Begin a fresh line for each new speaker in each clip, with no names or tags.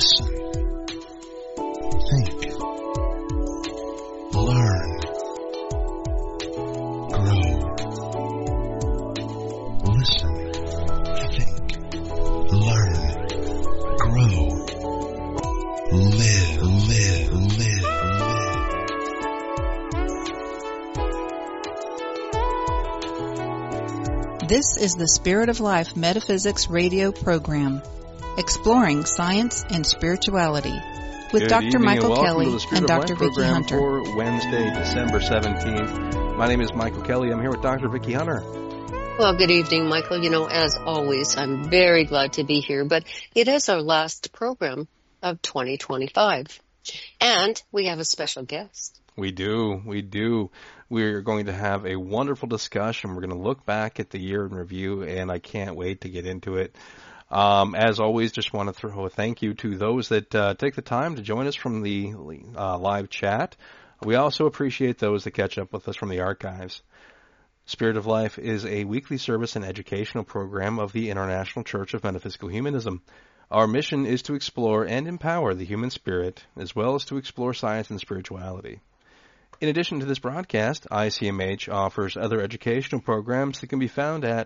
Listen. Think. Learn. Grow. Listen. Think. Learn. Grow. Live.
This is the Spirit of Life Metaphysics radio program, exploring science and spirituality, with Dr. Michael Kelly and Dr. Vicki Hunter.
For Wednesday, December 17th. My name is Michael Kelly. I'm here with Dr. Vicki Hunter.
Well, good evening, Michael. You know, as always, I'm very glad to be here, but it is our last program of 2025, and we have a special guest.
We do. We're going to have a wonderful discussion. We're going to look back at the year in review, and I can't wait to get into it. As always, just want to throw a thank you to those that take the time to join us from the live chat. We also appreciate those that catch up with us from the archives. Spirit of Life is a weekly service and educational program of the International Church of Metaphysical Humanism. Our mission is to explore and empower the human spirit, as well as to explore science and spirituality. In addition to this broadcast, ICMH offers other educational programs that can be found at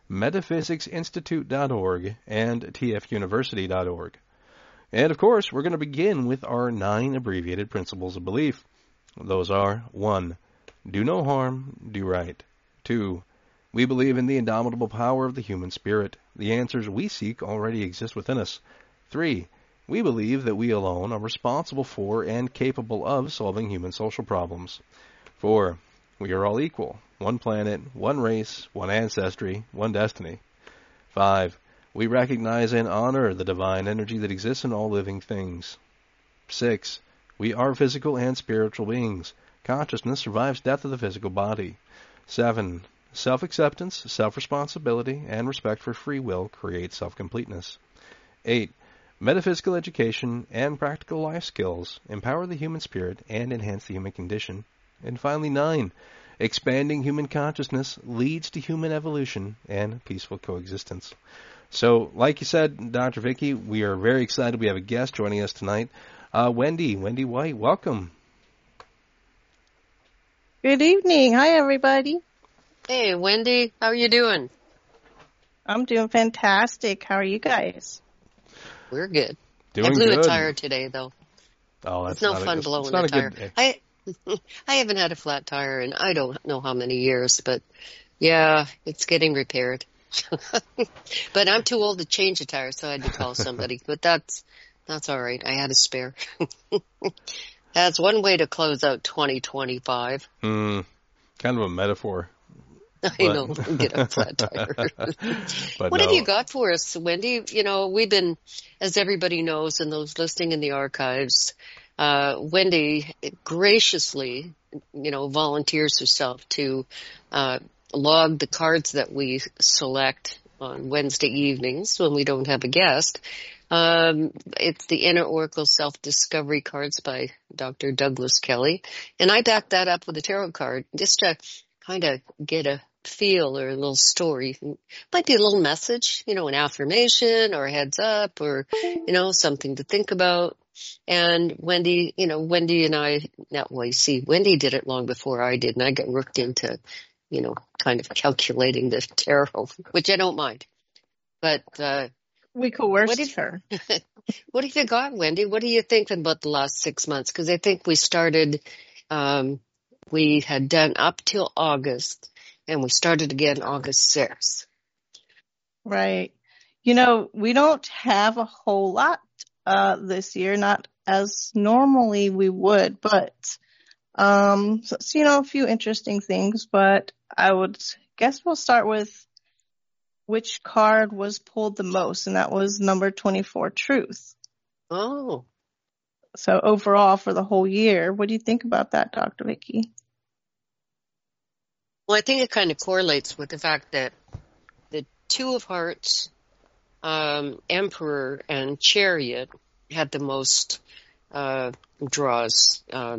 metaphysicsinstitute.org and tfuniversity.org. And of course, we're going to begin with our 9 abbreviated principles of belief. Those are: 1. Do no harm, do right. 2. We believe in the indomitable power of the human spirit. The answers we seek already exist within us. 3. We believe that we alone are responsible for and capable of solving human social problems. 4. We are all equal. One planet, one race, one ancestry, one destiny. 5. We recognize and honor the divine energy that exists in all living things. 6. We are physical and spiritual beings. Consciousness survives death of the physical body. 7. Self-acceptance, self-responsibility, and respect for free will create self-completeness. 8. Metaphysical education and practical life skills empower the human spirit and enhance the human condition. And finally, 9. Expanding human consciousness leads to human evolution and peaceful coexistence. So, like you said, Dr. Vicki, we are very excited. We have a guest joining us tonight. Wendy White, welcome.
Good evening. Hi, everybody.
Hey, Wendy, how are you doing?
I'm doing fantastic. How are you guys?
We're good.
Doing
I blew
good.
a tire today, though.
Oh, that's
it's no fun blowing a tire. I haven't had a flat tire in I don't know how many years, but yeah, it's getting repaired. But I'm too old to change a tire, so I had to call somebody. But that's all right. I had a spare. That's one way to close out 2025.
Kind of a metaphor.
I know, get a flat tire. What have you got for us, Wendy? You know, we've been, as everybody knows, and those listening in the archives, Wendy graciously, volunteers herself to log the cards that we select on Wednesday evenings when we don't have a guest. It's the Inner Oracle Self-Discovery cards by Dr. Douglas Kelly. And I back that up with a tarot card just to kind of get a feel or a little story. Might be a little message, an affirmation or a heads up or, something to think about. And Wendy and I, Wendy did it long before I did, and I got worked into, kind of calculating the tarot, which I don't mind. But,
we coerced her.
What have you got, Wendy? What are you thinking about the last 6 months? Because I think we started, we had done up till August, and we started again August 6th.
Right. We don't have a whole lot this year, not as normally we would, but a few interesting things. But I would guess we'll start with which card was pulled the most, and that was number 24, Truth.
Oh.
So overall for the whole year, what do you think about that, Dr. Vicki?
Well, I think it kind of correlates with the fact that the Two of Hearts, Emperor, and Chariot had the most draws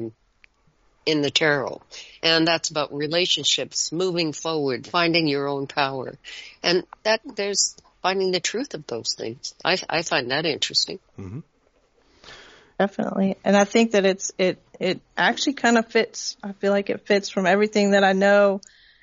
in the tarot. And that's about relationships, moving forward, finding your own power. And that there's finding the truth of those things. I find that interesting.
Mm-hmm.
Definitely. And I think that it actually kind of fits. I feel like it fits from everything that I know,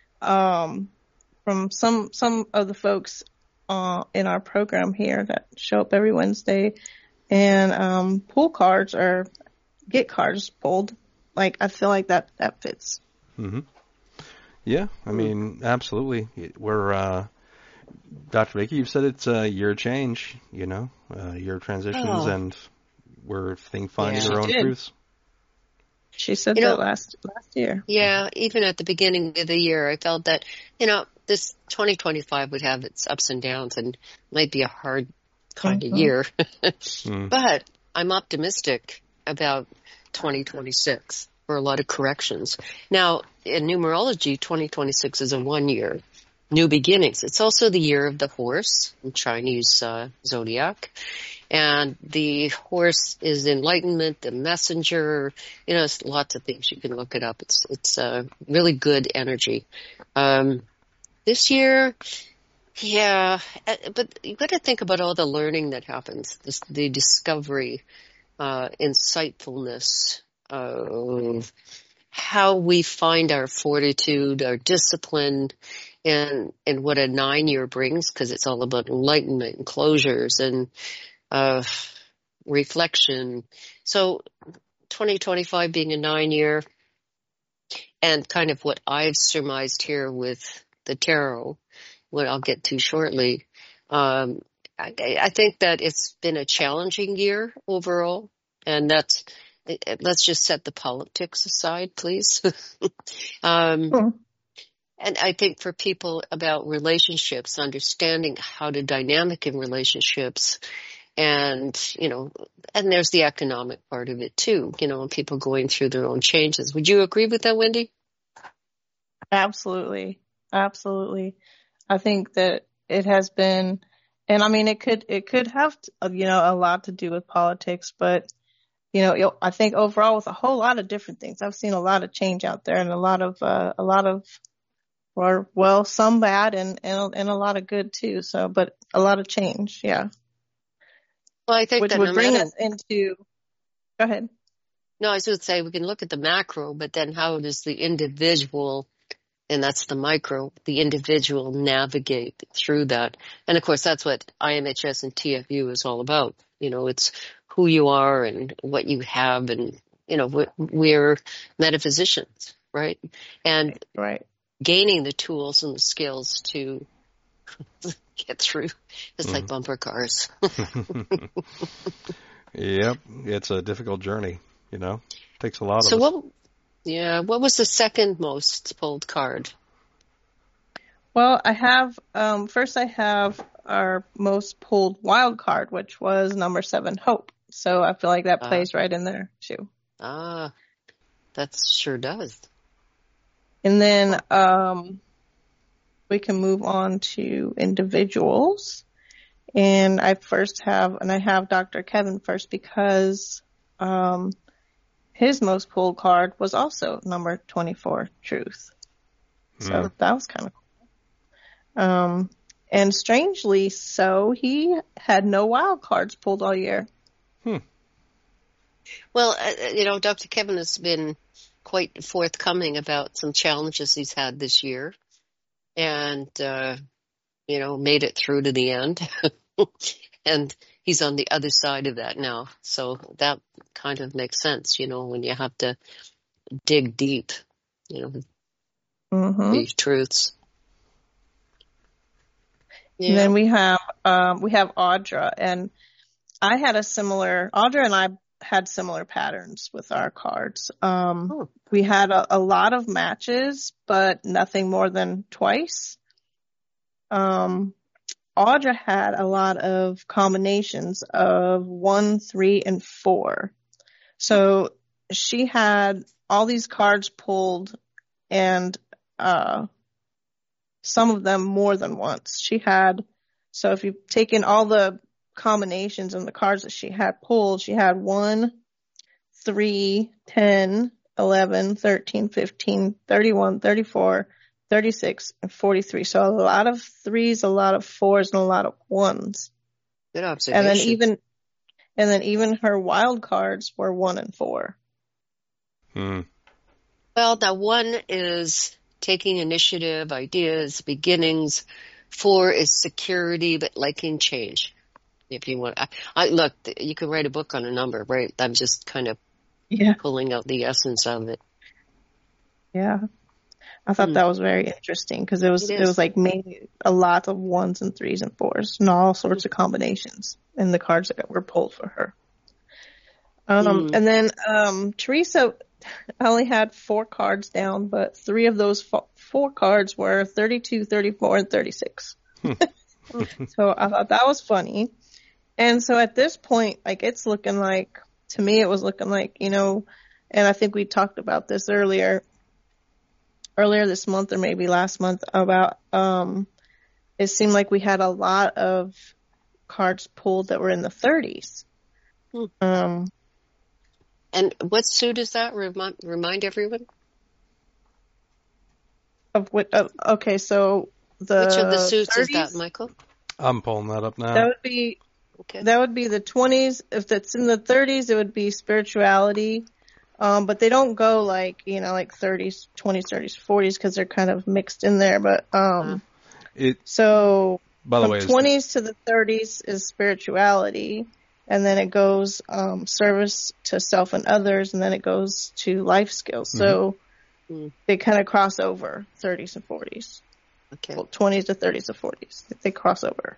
from some of the folks, in our program here that show up every Wednesday, and, pull cards or get cards pulled. Like, I feel like that fits.
Mm-hmm. Yeah. I mean, absolutely. We're, Dr. Vicki, you've said it's a year change, year transitions, and we're finding our own truths.
She said that last year.
Yeah, even at the beginning of the year, I felt that, this 2025 would have its ups and downs and might be a hard kind of year. But I'm optimistic about 2026 for a lot of corrections. Now, in numerology, 2026 is a 1 year. New beginnings. It's also the year of the horse in Chinese zodiac. And the horse is enlightenment, the messenger. It's lots of things. You can look it up. It's really good energy. This year, yeah, but you got to think about all the learning that happens, the discovery, insightfulness of how we find our fortitude, our discipline, and what a 9 year brings, because it's all about enlightenment and closures and reflection. So 2025 being a 9 year, and kind of what I've surmised here with the tarot, what I'll get to shortly, I think that it's been a challenging year overall, and let's just set the politics aside, please. And I think for people about relationships, understanding how to dynamic in relationships, and, and there's the economic part of it too, people going through their own changes. Would you agree with that, Wendy?
Absolutely. Absolutely. I think that it has been, and I mean, it could have, a lot to do with politics, but, I think overall with a whole lot of different things. I've seen a lot of change out there, and a lot of, well, some bad and a lot of good too. So, but a lot of change. Yeah.
Well, I think
which
that
would bring us into, go ahead.
No, I was going to say we can look at the macro, but then how does the individual, and that's the micro, the individual navigate through that? And of course, that's what IMHS and TFU is all about. It's who you are and what you have, and, we're metaphysicians, right? And
right.
Gaining the tools and the skills to get through. It's like bumper cars.
Yep. It's a difficult journey, Takes a lot of
us. What was the second most pulled card?
Well, I have, first I have our most pulled wild card, which was number 7, Hope. So I feel like that plays right in there too.
That sure does.
And then we can move on to individuals. And I have Dr. Kevin first because his most pulled card was also number 24, Truth. So that was kind of cool. And strangely so, he had no wild cards pulled all year.
Well, Dr. Kevin has been quite forthcoming about some challenges he's had this year, and, made it through to the end. And he's on the other side of that now. So that kind of makes sense, when you have to dig deep, these truths. Yeah.
And then we have Audra, and Audra and I had similar patterns with our cards. We had a lot of matches, but nothing more than twice. Audra had a lot of combinations of 1, 3, and 4. So she had all these cards pulled, and some of them more than once. So if you take in all the combinations and the cards that she had pulled, she had 1, 3, 10, 11, 13, 15, 31, 34, 36, and 43. So a lot of 3s, a lot of 4s, and a lot of 1s.
Good observation.
And then And then even her wild cards were 1 and 4.
Well, now 1 is taking initiative, ideas, beginnings. 4 is security, but liking change. If you want, look, you could write a book on a number, right? I'm just kind of pulling out the essence of it.
Yeah. I thought that was very interesting because it was like maybe a lot of 1s and 3s and 4s and all sorts of combinations in the cards that were pulled for her. And then Teresa only had 4 cards down, but 3 of those 4 cards were 32, 34, and 36. So I thought that was funny. And so at this point, like, it's looking like, to me, it was looking like, you know, and I think we talked about this earlier this month or maybe last month about, it seemed like we had a lot of cards pulled that were in the 30s.
And what suit is that? Remind everyone.
Okay, so which
of the suits
30s,
is that, Michael?
I'm pulling that up now.
That would be the 20s. If it's in the 30s, it would be spirituality. But they don't go like, you know, like 30s, 20s, 30s, 40s because they're kind of mixed in there. But so
by the
from
way,
20s to the 30s is spirituality, and then it goes service to self and others, and then it goes to life skills. So they kind of cross over 30s and 40s.
Okay.
Well, 20s to 30s to 40s. They cross over.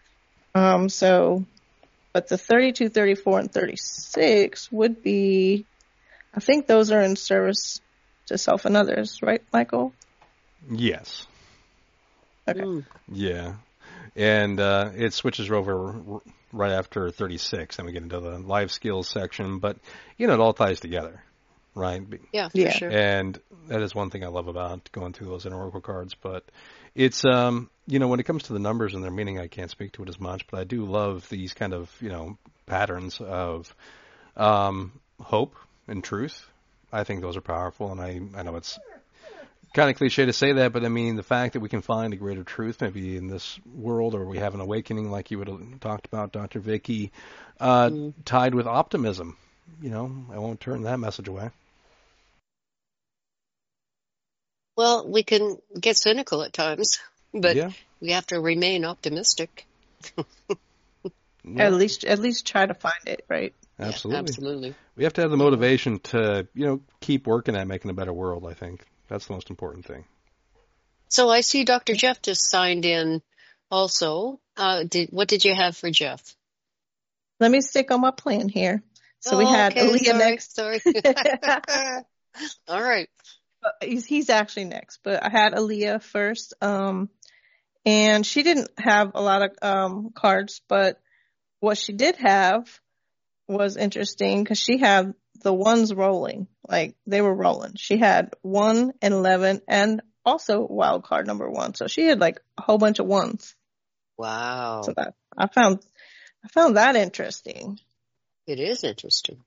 But the 32, 34, and 36 would be, I think those are in service to self and others, right, Michael?
Yes.
Okay.
Yeah. And it switches over right after 36, and we get into the life skills section. But, you know, it all ties together, right?
Yeah, for sure.
And that is one thing I love about going through those Oracle cards. But it's, you know, when it comes to the numbers and their meaning, I can't speak to it as much. But I do love these kind of, you know, patterns of hope and truth. I think those are powerful, and I know it's kind of cliche to say that, but I mean the fact that we can find a greater truth maybe in this world, or we have an awakening like you would have talked about, Dr. Vicky, tied with optimism. You know, I won't turn that message away.
Well, we can get cynical at times, but we have to remain optimistic.
At least try to find it, right?
Absolutely.
Yeah, absolutely.
We have to have the motivation to, you know, keep working at making a better world, I think. That's the most important thing.
So I see Dr. Jeff just signed in also. What did you have for Jeff?
Let me stick on my plan here. So we had Aaliyah next.
Sorry. All right.
He's actually next, but I had Aaliyah first. And she didn't have a lot of cards, but what she did have was interesting because she had the ones rolling, like they were rolling. She had 1 and 11 and also wild card number 1. So she had like a whole bunch of ones.
Wow.
So that I found that interesting.
It is interesting.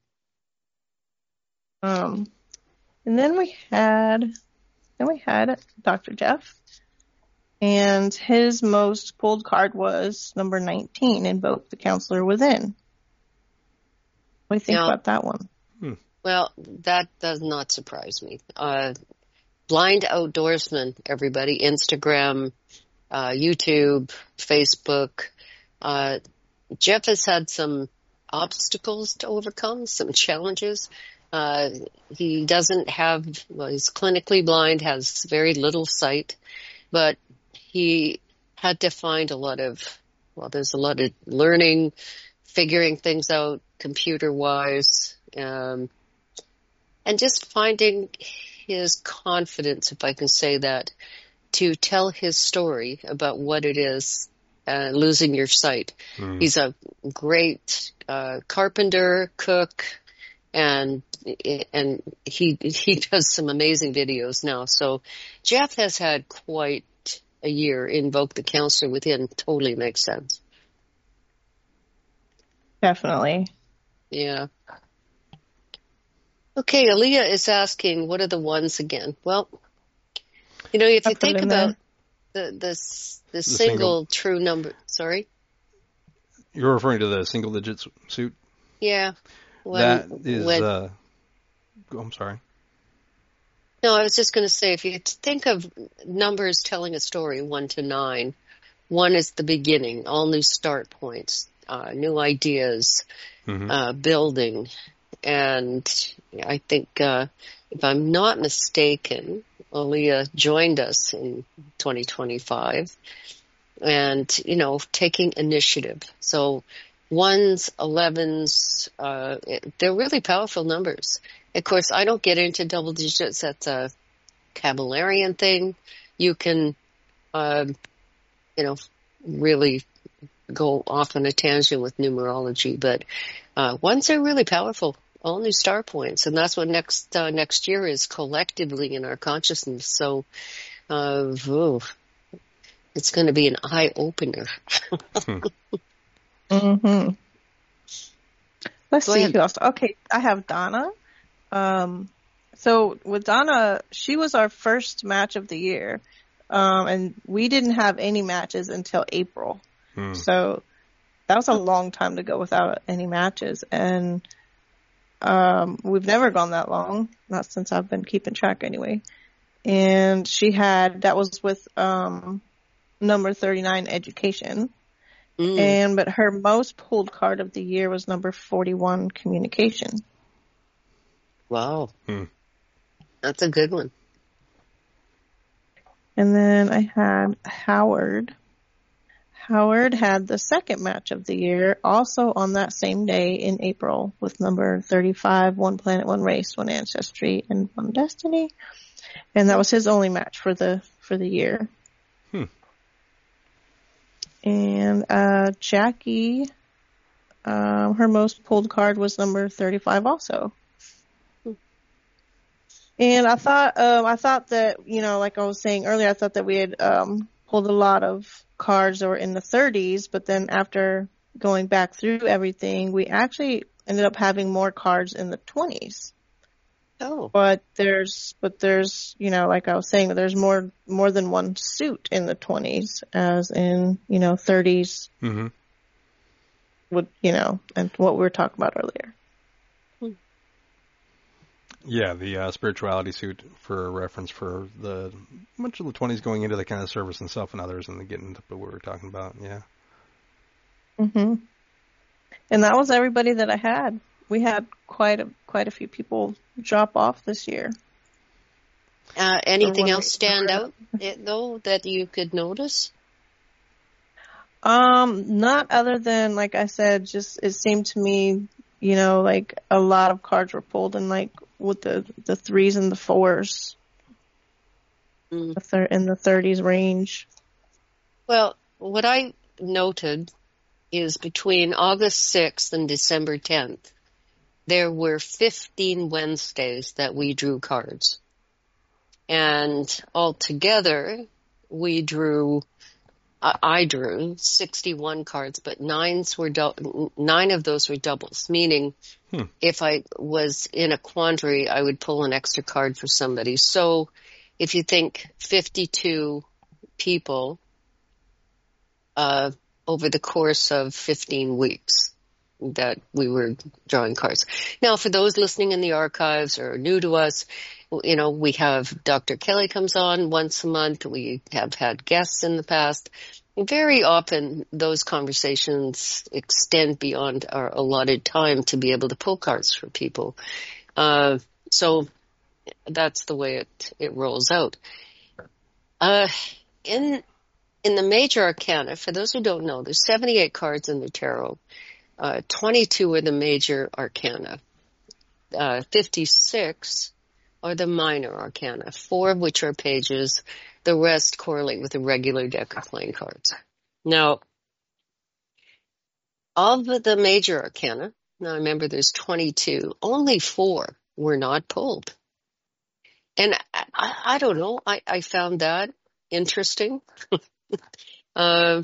And then we had Dr. Jeff, and his most pulled card was number 19, Invoke the Counselor Within. What do you think about that one?
Well, that does not surprise me. Blind Outdoorsman, everybody, Instagram, YouTube, Facebook. Jeff has had some obstacles to overcome, some challenges. He doesn't have, he's clinically blind, has very little sight, but he had to find there's a lot of learning, figuring things out computer-wise, and just finding his confidence, if I can say that, to tell his story about what it is, losing your sight. He's a great carpenter, cook, and he does some amazing videos now. So Jeff has had quite a year. Invoke the Counselor Within totally makes sense.
Definitely.
Yeah. Okay, Aaliyah is asking, what are the ones again? Well, you know, if you think about the single true number, sorry?
You're referring to the single digit suit?
Yeah.
That is, I'm sorry.
No, I was just going to say, if you think of numbers telling a story, 1 to 9, 1 is the beginning, all new start points, new ideas, building. And I think, if I'm not mistaken, Aaliyah joined us in 2025 and, taking initiative. So 1s, 11s, they're really powerful numbers. Of course, I don't get into double digits. That's a Caballerian thing. You can, really go off on a tangent with numerology, but 1s are really powerful. All new star points, and that's what next year is collectively in our consciousness. So, it's going to be an eye opener.
Let's see who else. Okay, I have Donna. So with Donna, she was our first match of the year, and we didn't have any matches until April. So that was a long time to go without any matches, and we've never gone that long, not since I've been keeping track anyway. And that was with number 39, Education. But her most pulled card of the year was number 41, Communication.
Wow. That's a good one.
And then I had Howard. Howard had the second match of the year, also on that same day in April, with number 35, One Planet, One Race, One Ancestry, and One Destiny. And that was his only match for the year. And Jackie, her most pulled card was number 35 also. And I thought that, like I was saying earlier, I thought that we had pulled a lot of cards that were in the 30s, but then after going back through everything, we actually ended up having more cards in the 20s.
Oh.
But there's, like I was saying, there's more than one suit in the 20s, as in, 30s. Would, and what we were talking about earlier.
Yeah, the spirituality suit for reference for much of the 20s going into the kind of service and self and others, and then getting into what we were talking about. Yeah.
And that was everybody that I had. We had quite a few people drop off this year.
Anything else stand out though that you could notice?
Not other than, like I said, just it seemed to me, like a lot of cards were pulled, and like with the 3s and the 4s in the 30s range. Well,
what I noted is between August 6th and December 10th, there were 15 Wednesdays that we drew cards. And altogether, I drew 61 cards, but 9 of those were doubles, meaning if I was in a quandary, I would pull an extra card for somebody. So if you think 52 people over the course of 15 weeks that we were drawing cards. Now, for those listening in the archives or new to us, we have Dr. Kelly comes on once a month. We have had guests in the past. Very often those conversations extend beyond our allotted time to be able to pull cards for people. So that's the way it rolls out. In the major arcana, for those who don't know, there's 78 cards in the tarot. 22 are the major arcana. 56 are the minor arcana, 4 of which are pages. The rest correlate with a regular deck of playing cards. Now, of the major arcana, now remember there's 22, only 4 were not pulled. And I don't know, I found that interesting. And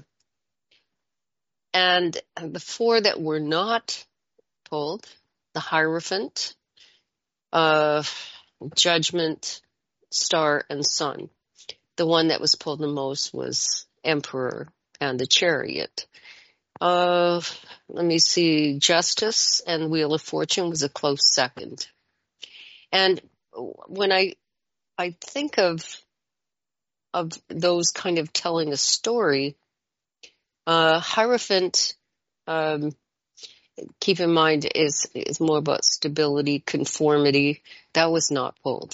the 4 that were not pulled, the Hierophant, Judgment, Star, and Sun. The one that was pulled the most was Emperor and the Chariot. Let me see. Justice and Wheel of Fortune was a close second. And when I think of those kind of telling a story, Hierophant, keep in mind, is more about stability, conformity. That was not pulled.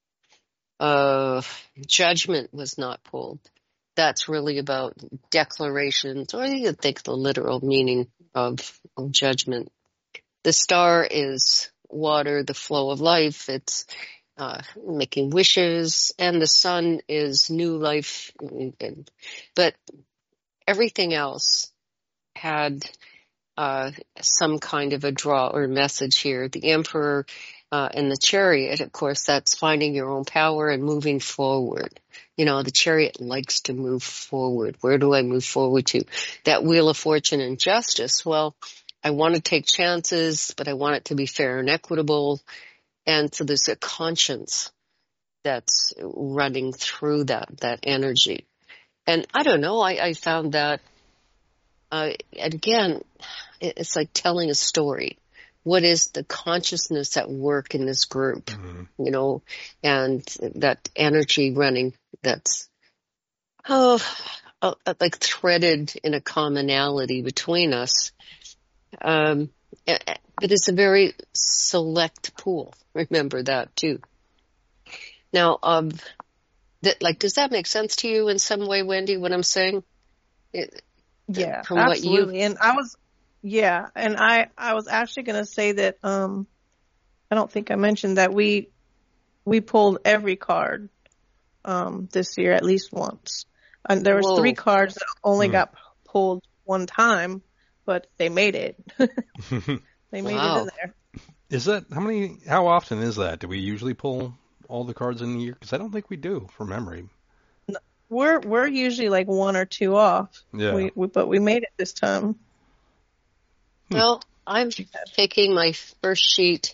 Judgment was not pulled. That's really about declarations, or you could think the literal meaning of judgment. The star is water, the flow of life. It's making wishes, and the sun is new life. But everything else had some kind of a draw or message here. The Emperor and the Chariot, of course, that's finding your own power and moving forward. You know, the Chariot likes to move forward. Where do I move forward to? That Wheel of Fortune and Justice, well, I want to take chances, but I want it to be fair and equitable. And so there's a conscience that's running through that energy. And I don't know, I found that, again, it's like telling a story. What is the consciousness at work in this group, you know, and that energy running that's, like threaded in a commonality between us. But it's a very select pool. Remember that too. Now, does that make sense to you in some way, Wendy, what I'm saying?
Yeah, absolutely. And I was actually going to say that, I don't think I mentioned that we pulled every card, this year at least once. And there was 3 cards that only got pulled one time, but they made it. They made it in there.
Is that, how often is that? Do we usually pull all the cards in the year? Because I don't think we do, from memory.
We're usually like 1 or 2 off.
Yeah.
But we made it this time.
Well, I'm taking my first sheet,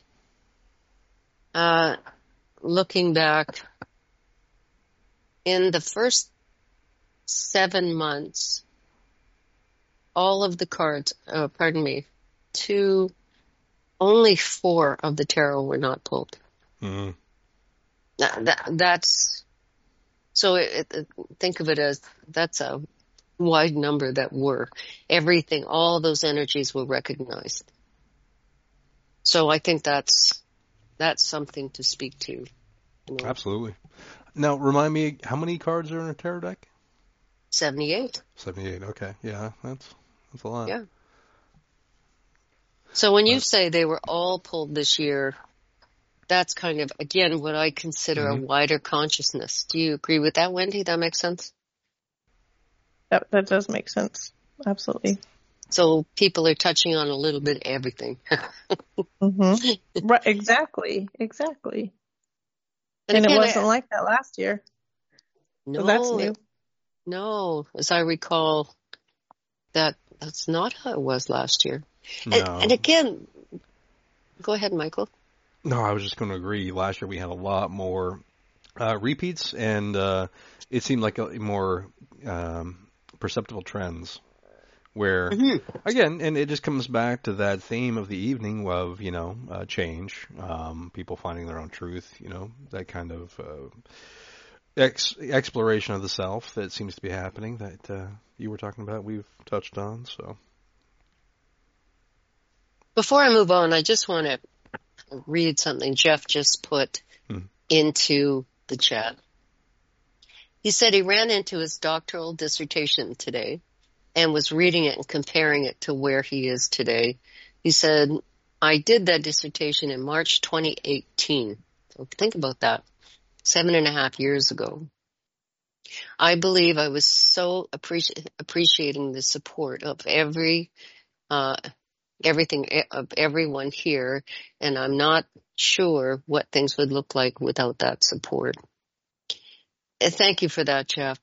looking back. In the first 7 months, all of the cards, only 4 of the tarot were not pulled.
Mm-hmm.
That's, so think of it as, that's a wide number that were. Everything, all those energies were recognized. So I think that's something to speak to. You know?
Absolutely. Now, remind me, how many cards are in a tarot deck?
78.
78, okay. Yeah, that's a lot.
Yeah. So when you say they were all pulled this year, that's kind of, again, what I consider a wider consciousness. Do you agree with that, Wendy? That makes sense?
That does make sense. Absolutely.
So people are touching on a little bit everything.
Right, exactly. And again, it wasn't like that last year.
No,
so that's new.
No, as I recall, that's not how it was last year.
No.
And again, go ahead, Michael.
No, I was just going to agree. Last year we had a lot more repeats, and it seemed like a more perceptible trends. Where, again, and it just comes back to that theme of the evening of, change, people finding their own truth, that kind of exploration of the self that seems to be happening that you were talking about, we've touched on. So,
before I move on, I just want to read something Jeff just put into the chat. He said he ran into his doctoral dissertation today and was reading it and comparing it to where he is today. He said, I did that dissertation in March 2018. So think about that. 7.5 years ago. I believe I was so appreciating the support of everything of everyone here, and I'm not sure what things would look like without that support. Thank you for that, Jeff.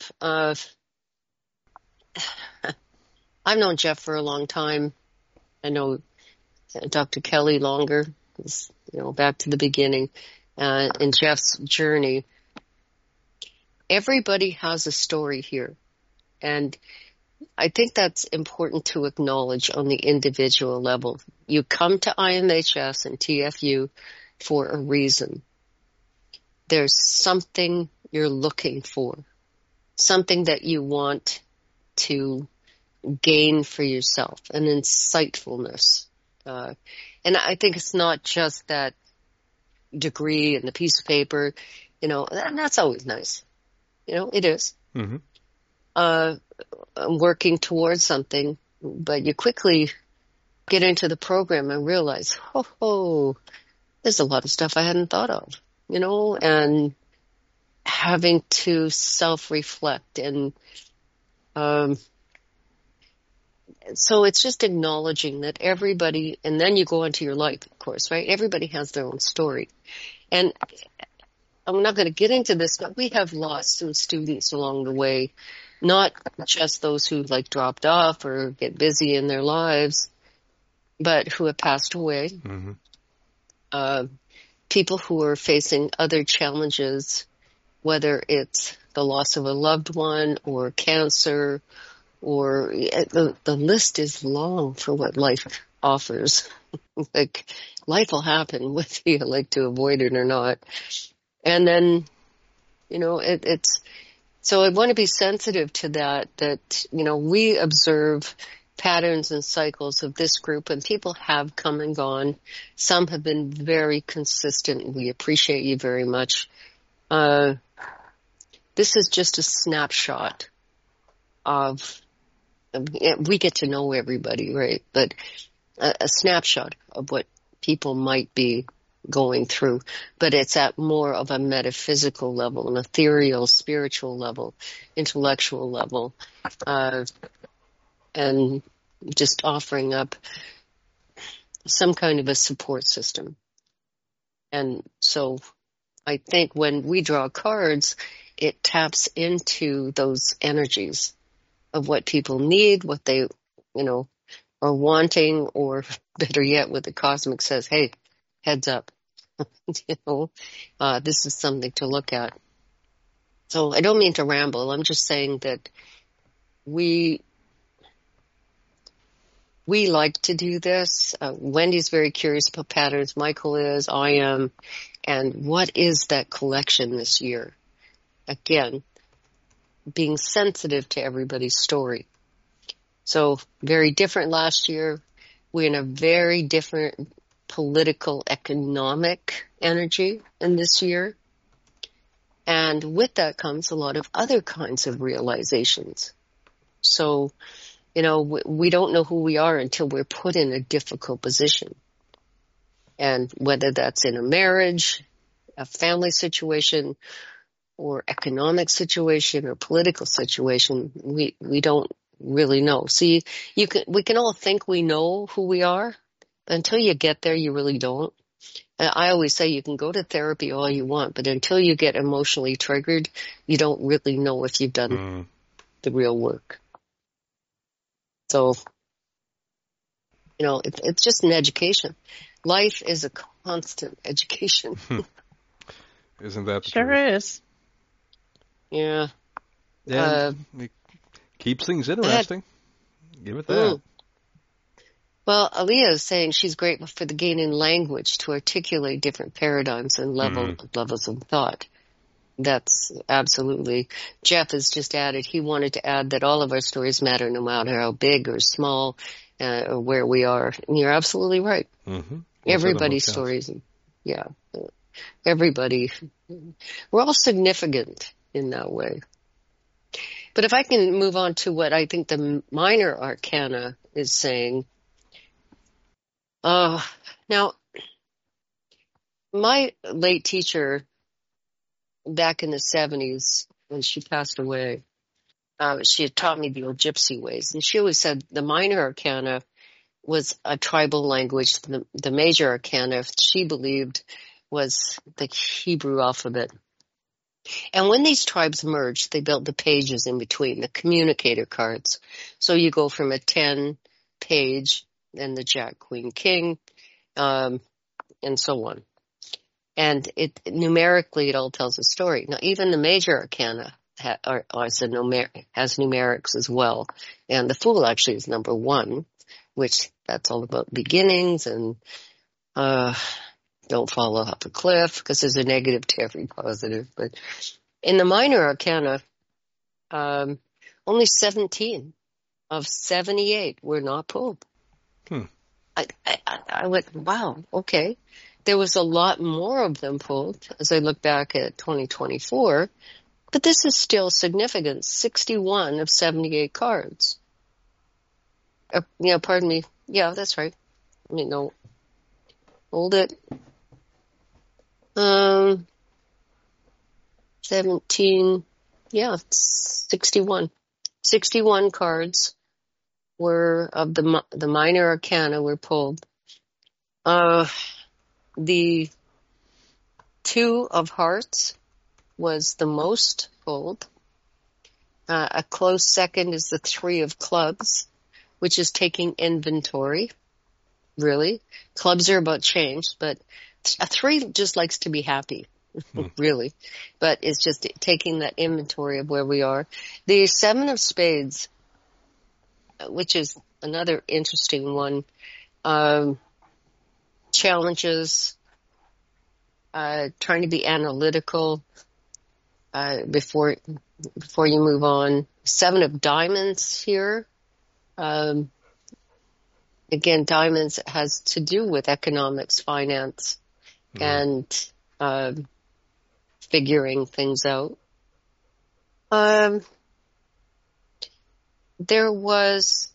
I've known Jeff for a long time. I know Dr. Kelly longer, back to the beginning, in Jeff's journey. Everybody has a story here. And I think that's important to acknowledge on the individual level. You come to IMHS and TFU for a reason. There's something you're looking for, something that you want to gain for yourself, an insightfulness. And I think it's not just that degree and the piece of paper, and that's always nice. It is.
Mm-hmm.
Working towards something, but you quickly get into the program and realize, there's a lot of stuff I hadn't thought of, and having to self-reflect. And so it's just acknowledging that everybody, and then you go into your life, of course, right? Everybody has their own story. And I'm not going to get into this, but we have lost some students along the way, not just those who dropped off or get busy in their lives, but who have passed away.
Mm-hmm.
People who are facing other challenges, whether it's the loss of a loved one or cancer, or the list is long for what life offers. Life will happen whether you like to avoid it or not. And then, it's, so I want to be sensitive to that, we observe patterns and cycles of this group, and people have come and gone. Some have been very consistent. We appreciate you very much. This is just a snapshot of, we get to know everybody, right? But a snapshot of what people might be going through, but it's at more of a metaphysical level, an ethereal, spiritual level, intellectual level, and just offering up some kind of a support system. And so I think when we draw cards, it taps into those energies of what people need, what they, are wanting, or better yet, what the cosmic says, hey, heads up, this is something to look at. So I don't mean to ramble. I'm just saying that we like to do this. Wendy's very curious about patterns. Michael is, I am. And what is that collection this year? Again, being sensitive to everybody's story. So very different last year. We're in a very different political, economic energy in this year. And with that comes a lot of other kinds of realizations. So, we don't know who we are until we're put in a difficult position. And whether that's in a marriage, a family situation, or economic situation, or political situation, we don't really know. See, we can all think we know who we are, but until you get there, you really don't. And I always say you can go to therapy all you want, but until you get emotionally triggered, you don't really know if you've done the real work. So, it's just an education. Life is a constant education.
Isn't that the
sure
truth?
Is.
Yeah.
It keeps things interesting. Give it that.
Well, Aliyah is saying she's grateful for the gain in language to articulate different paradigms and levels of thought. That's absolutely. Jeff has just added, he wanted to add that all of our stories matter no matter how big or small or where we are. And you're absolutely right.
Mm-hmm.
Everybody's stories. Yeah. Everybody. We're all significant in that way. But if I can move on to what I think the minor arcana is saying. Now, my late teacher back in the 70s, when she passed away, she had taught me the old gypsy ways. And she always said the minor arcana was a tribal language. The major arcana, she believed, was the Hebrew alphabet. And when these tribes merged, they built the pages in between, the communicator cards. So you go from a 10 page, then the Jack, Queen, King, and so on. And numerically, it all tells a story. Now, even the major arcana has numerics as well. And the Fool actually is number 1, which that's all about beginnings and don't fall off a cliff, because there's a negative to every positive. But in the minor arcana, only 17 of 78 were not pulled. I went, wow, okay. There was a lot more of them pulled as I look back at 2024, but this is still significant. 61 of 78 cards. Pardon me. Yeah, that's right. No. Hold it. 17. Yeah, 61. 61 cards were of the minor arcana were pulled. The 2 of hearts was the most pulled. A close second is the 3 of clubs, which is taking inventory. Really, clubs are about change, but a 3 just likes to be happy. Really, but it's just taking that inventory of where we are. The 7 of spades, which is another interesting one, challenges, trying to be analytical before you move on. 7 of diamonds here. Again, diamonds has to do with economics, finance, and figuring things out. There was,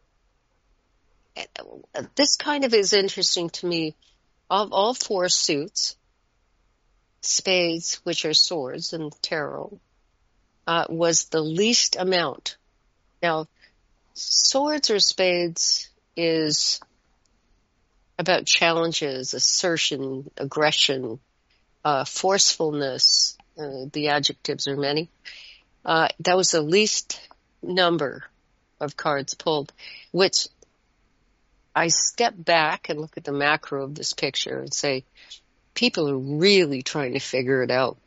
this kind of is interesting to me, of all 4 suits, spades, which are swords, and tarot, was the least amount. Now, swords or spades is about challenges, assertion, aggression, forcefulness. The adjectives are many. That was the least number of cards pulled, which I step back and look at the macro of this picture and say, people are really trying to figure it out.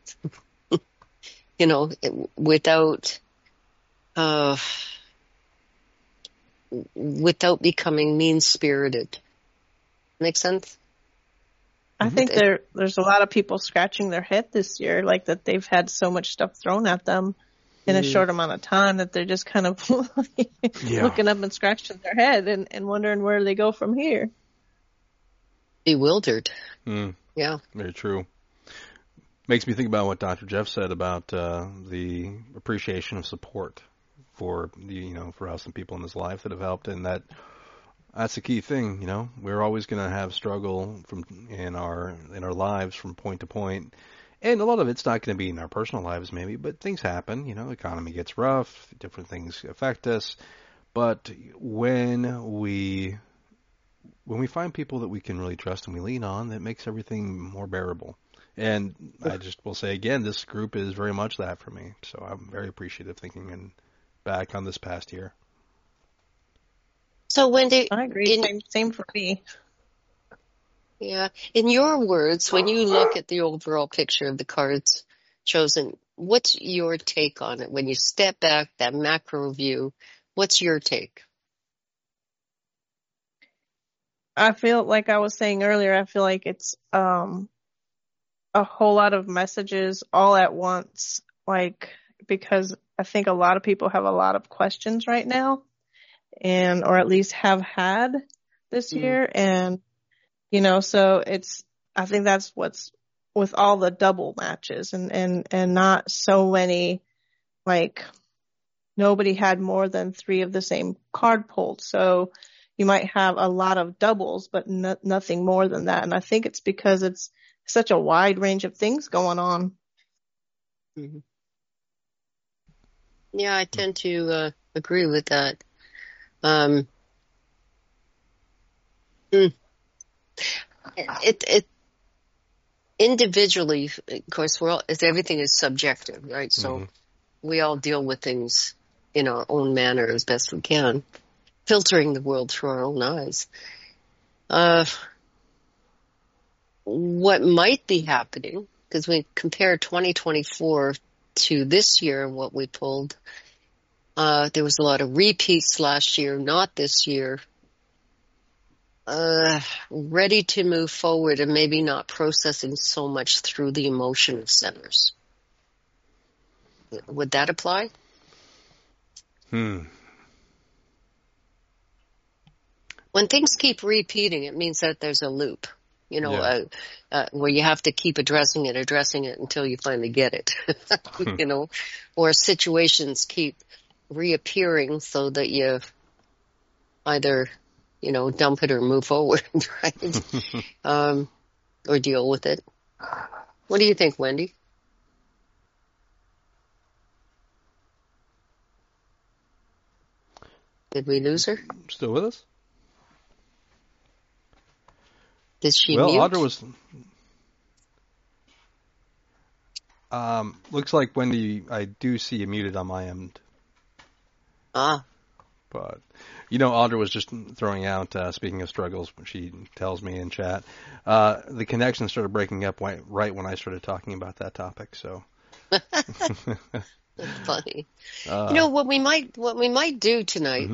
Without becoming mean-spirited. Make sense?
I think there's a lot of people scratching their head this year, like that they've had so much stuff thrown at them in a short amount of time that they're just kind of looking up and scratching their head and wondering where they go from here.
Bewildered.
Yeah. Very true. Makes me think about what Dr. Jeff said about the appreciation of support for for us and people in his life that have helped, and that's the key thing. We're always going to have struggle in our lives from point to point, and a lot of it's not going to be in our personal lives maybe, but things happen. The economy gets rough, different things affect us, but when we find people that we can really trust and we lean on, that makes everything more bearable. And I just will say again, this group is very much that for me, so I'm very appreciative thinking back on this past year.
So Wendy,
I agree. Same for me.
Yeah. In your words, when you look at the overall picture of the cards chosen, what's your take on it? When you step back, that macro view, what's your take?
I feel like I was saying earlier, I feel like it's a whole lot of messages all at once, because I think a lot of people have a lot of questions right now, or at least have had this year. And, so I think that's what's with all the double matches and not so many, nobody had more than 3 of the same card pulled. So you might have a lot of doubles, but nothing more than that. And I think it's because it's such a wide range of things going on.
Mm-hmm. Yeah, I tend to agree with that. It individually, of course, everything is subjective, right? So we all deal with things in our own manner as best we can, filtering the world through our own eyes. What might be happening, because we compare 2024 to this year and what we pulled, there was a lot of repeats last year, not this year. Ready to move forward and maybe not processing so much through the emotional centers. Would that apply?
When
things keep repeating, it means that there's a loop, where you have to keep addressing it until you finally get it, or situations keep reappearing so that you either, dump it or move forward, right? Or deal with it. What do you think, Wendy? Did we lose her?
Still with us?
Did she mute?
Audra was... looks like, Wendy, I do see you muted on my end.
Ah.
But, Audra was just throwing out, speaking of struggles, she tells me in chat, the connection started breaking up right when I started talking about that topic, so...
That's funny. What we might do tonight,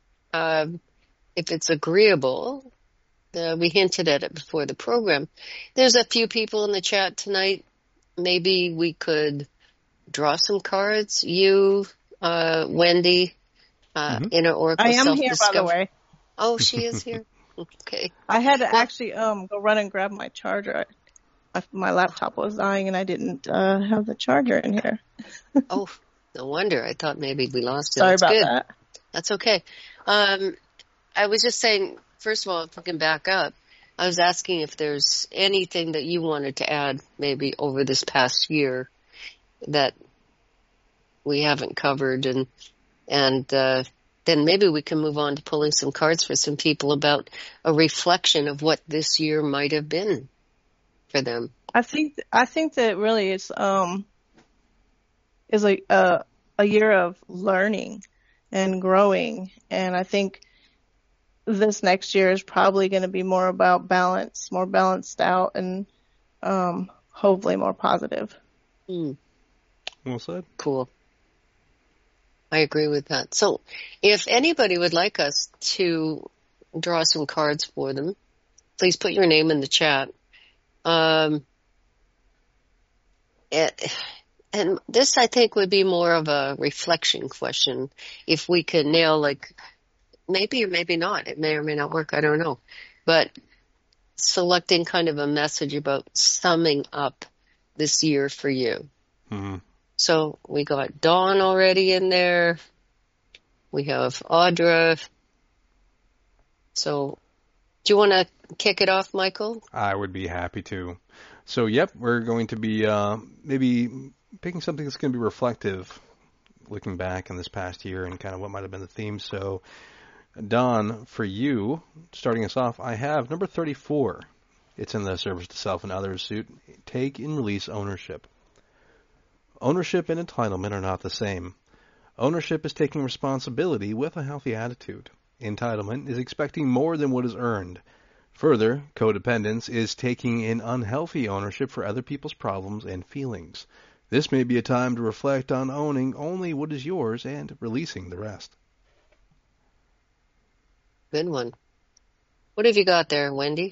if it's agreeable, we hinted at it before the program. There's a few people in the chat tonight. Maybe we could draw some cards. You, Wendy, Inner Oracle.
I am here, by the way.
Oh, she is here. Okay.
I had to actually go run and grab my charger. My laptop was dying, and I didn't have the charger in here.
Oh, no wonder. I thought maybe we lost it.
Sorry about that.
That's okay. I was just saying, first of all, if we can back up, I was asking if there's anything that you wanted to add maybe over this past year that we haven't covered, and then maybe we can move on to pulling some cards for some people about a reflection of what this year might have been for them.
I think that really is like a year of learning and growing, and I think this next year is probably going to be more about balance, more balanced out, and hopefully more positive.
Well said.
Cool. I agree with that. So if anybody would like us to draw some cards for them, please put your name in the chat. And this, I think, would be more of a reflection question. If we could nail, maybe or maybe not. It may or may not work. I don't know. But selecting kind of a message about summing up this year for you.
Mm-hmm.
So we got Dawn already in there. We have Audra. So do you want to kick it off, Michael?
I would be happy to. So, yep, we're going to be maybe picking something that's going to be reflective, looking back in this past year and kind of what might have been the theme. So, Dawn, for you, starting us off, I have number 34. It's in the Service to Self and Others suit. Take and release ownership. Ownership and entitlement are not the same. Ownership is taking responsibility with a healthy attitude. Entitlement is expecting more than what is earned. Further, codependence is taking in unhealthy ownership for other people's problems and feelings. This may be a time to reflect on owning only what is yours and releasing the rest.
Good one. What have you got there, Wendy?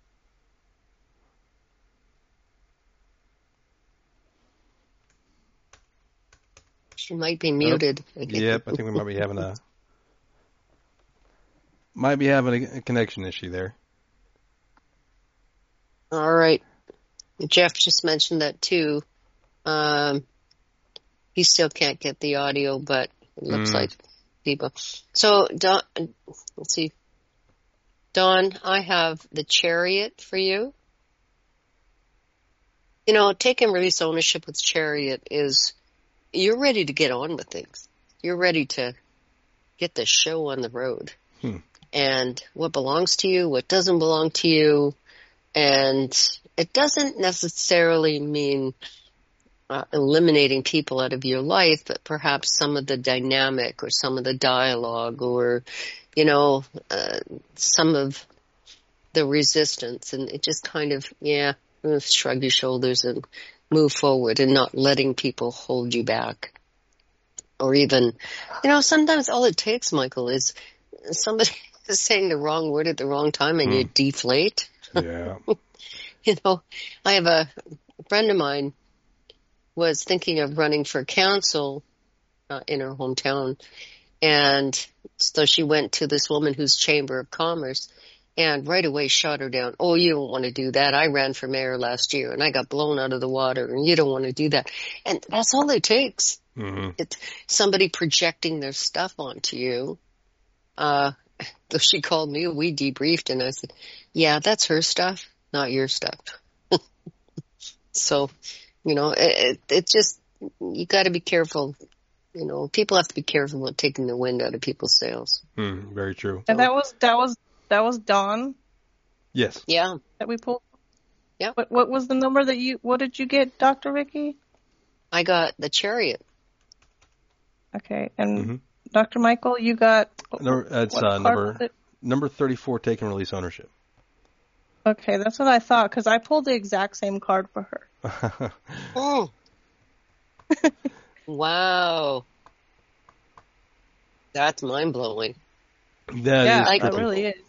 She might be muted.
Yep, I think we might be having a connection issue there.
All right. Jeff just mentioned that too. He still can't get the audio, but it looks like people. So, Dawn, let's see. Dawn, I have the Chariot for you. Take and release ownership with Chariot is you're ready to get on with things. You're ready to get the show on the road. And what belongs to you, what doesn't belong to you. And it doesn't necessarily mean eliminating people out of your life, but perhaps some of the dynamic or some of the dialogue or, some of the resistance. And it just kind of, shrug your shoulders and move forward and not letting people hold you back. Or even, sometimes all it takes, Michael, is somebody saying the wrong word at the wrong time and you deflate.
Yeah.
I have a friend of mine was thinking of running for council in her hometown. And so she went to this woman who's Chamber of Commerce and right away shot her down. Oh, you don't want to do that. I ran for mayor last year and I got blown out of the water and you don't want to do that. And that's all it takes.
Mm-hmm.
It's somebody projecting their stuff onto you. Though she called me, we debriefed and I said, yeah, that's her stuff, not your stuff. So, it just, you got to be careful. People have to be careful about taking the wind out of people's sails.
Very true.
And that was Dawn.
Yes.
Yeah.
That we pulled.
Yeah.
What was the number what did you get, Dr. Ricky?
I got the Chariot.
Okay. And Dr. Michael, you got.
It's number 34, take and release ownership.
Okay, that's what I thought, because I pulled the exact same card for her.
Oh. Wow. That's mind-blowing.
It really is.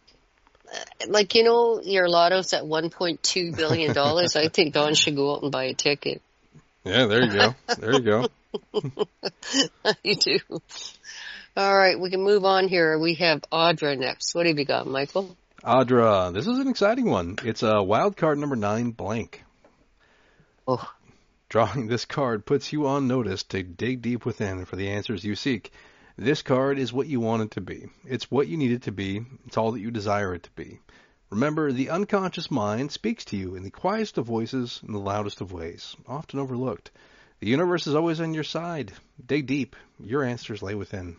Your lotto's at $1.2 billion. I think Dawn should go out and buy a ticket.
Yeah, there you go. There you go.
You do. All right, we can move on here. We have Audra next. What have you got, Michael?
Audra, this is an exciting one. It's a wild card number 9, blank.
Oh.
Drawing this card puts you on notice to dig deep within for the answers you seek. This card is what you want it to be. It's what you need it to be. It's all that you desire it to be. Remember, the unconscious mind speaks to you in the quietest of voices and the loudest of ways, often overlooked. The universe is always on your side. Dig deep. Your answers lay within.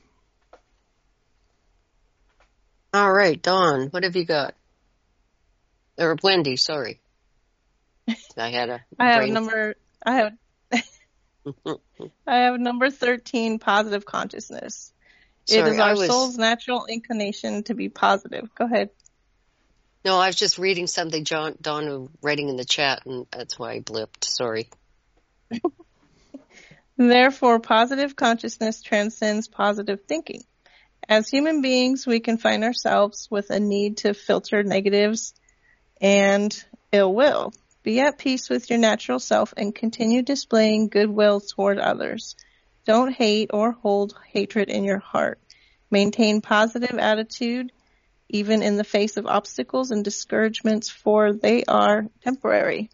All right, Dawn, what have you got? Or Wendy, sorry. I have
number 13, positive consciousness. It is our soul's natural inclination to be positive. Go ahead.
No, I was just reading something Dawn was writing in the chat, and that's why I blipped. Sorry.
Therefore, positive consciousness transcends positive thinking. As human beings, we can find ourselves with a need to filter negatives and ill will. Be at peace with your natural self and continue displaying goodwill toward others. Don't hate or hold hatred in your heart. Maintain positive attitude even in the face of obstacles and discouragements, for they are temporary.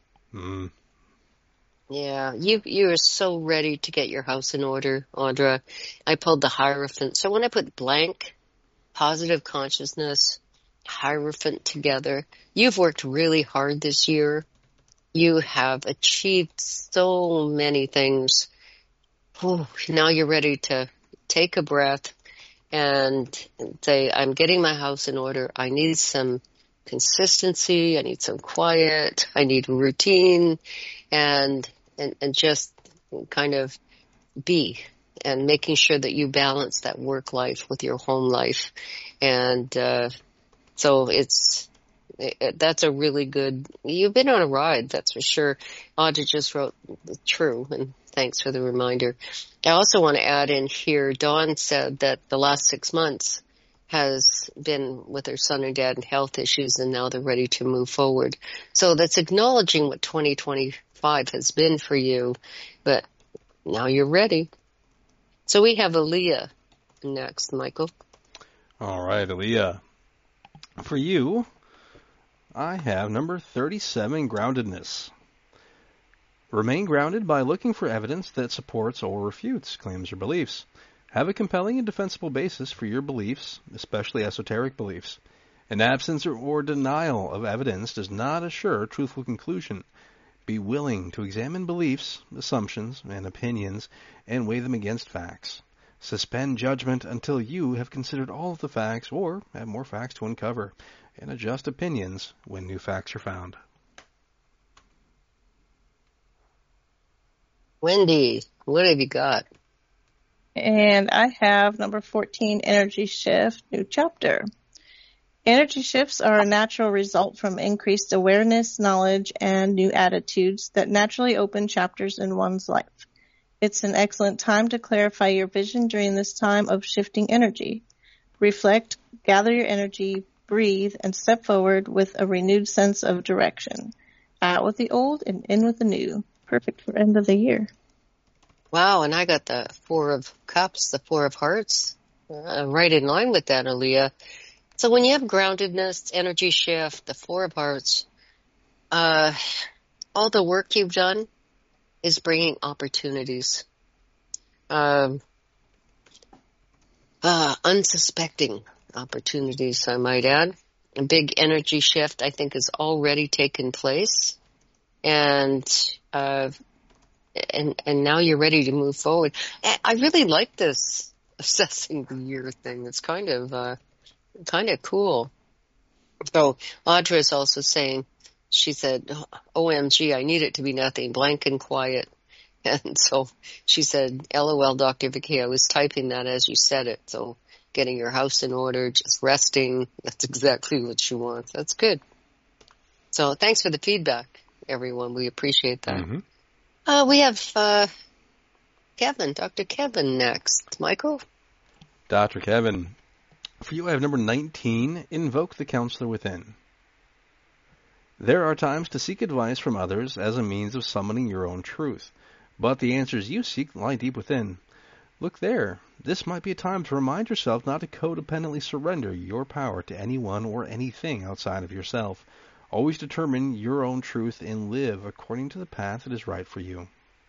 Yeah, you are so ready to get your house in order, Audra. I pulled the Hierophant. So when I put blank, positive consciousness, Hierophant together, you've worked really hard this year. You have achieved so many things. Oh, now you're ready to take a breath and say, I'm getting my house in order. I need some consistency. I need some quiet. I need routine and just kind of be, and making sure that you balance that work life with your home life. And so that's a really good, you've been on a ride, that's for sure. Audra just wrote true, and thanks for the reminder. I also want to add in here, Dawn said that the last 6 months has been with her son and dad and health issues, and now they're ready to move forward. So that's acknowledging what 2025 has been for you, but now you're ready. So we have Aaliyah next, Michael.
All right, Aaliyah. For you, I have number 37, groundedness. Remain grounded by looking for evidence that supports or refutes claims or beliefs. Have a compelling and defensible basis for your beliefs, especially esoteric beliefs. An absence or denial of evidence does not assure truthful conclusion. Be willing to examine beliefs, assumptions, and opinions and weigh them against facts. Suspend judgment until you have considered all of the facts or have more facts to uncover, and adjust opinions when new facts are found.
Wendy, what have you got?
And I have number 14, energy shift, new chapter. Energy shifts are a natural result from increased awareness, knowledge, and new attitudes that naturally open chapters in one's life. It's an excellent time to clarify your vision during this time of shifting energy. Reflect, gather your energy, breathe, and step forward with a renewed sense of direction. Out with the old and in with the new. Perfect for end of the year.
Wow, and I got the Four of Cups, the Four of Hearts, right in line with that, Aaliyah. So when you have groundedness, energy shift, the Four of Hearts, all the work you've done is bringing opportunities. Unsuspecting opportunities, I might add. A big energy shift, I think, has already taken place. And now you're ready to move forward. I really like this assessing the year thing. It's kind of cool. So Audra is also saying, she said, OMG, I need it to be nothing, blank and quiet. And so she said, LOL, Dr. Vicky, I was typing that as you said it. So getting your house in order, just resting, that's exactly what she wants. That's good. So thanks for the feedback, everyone. We appreciate that. Mm-hmm. We have Kevin, Dr. Kevin next. Michael?
Dr. Kevin. For you, I have number 19, Invoke the Counselor Within. There are times to seek advice from others as a means of summoning your own truth, but the answers you seek lie deep within. Look there. This might be a time to remind yourself not to codependently surrender your power to anyone or anything outside of yourself. Always determine your own truth and live according to the path that is right for you.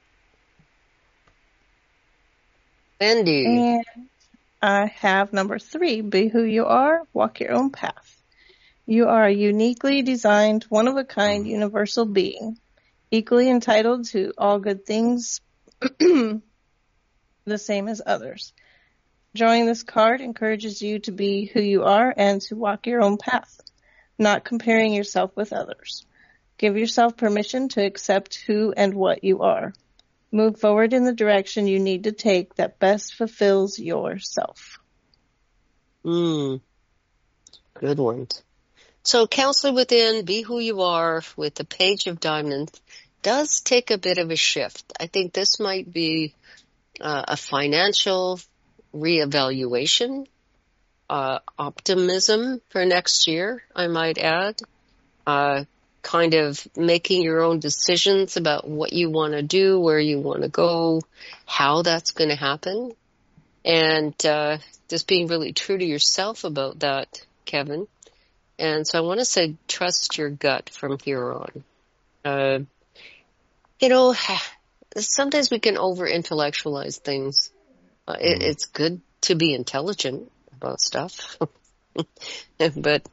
Wendy.
And I have number 3, be who you are, walk your own path. You are a uniquely designed, one-of-a-kind universal being, equally entitled to all good things, the same as others. Drawing this card encourages you to be who you are and to walk your own path, not comparing yourself with others. Give yourself permission to accept who and what you are. Move forward in the direction you need to take that best fulfills yourself.
Good ones. So Counselor Within, be who you are, with the Page of Diamonds, does take a bit of a shift. I think this might be a financial reevaluation, optimism for next year, I might add, kind of making your own decisions about what you want to do, where you want to go, how that's going to happen, and just being really true to yourself about that, Kevin. And so I want to say, trust your gut from here on. Sometimes we can over-intellectualize things. It's good to be intelligent about stuff. But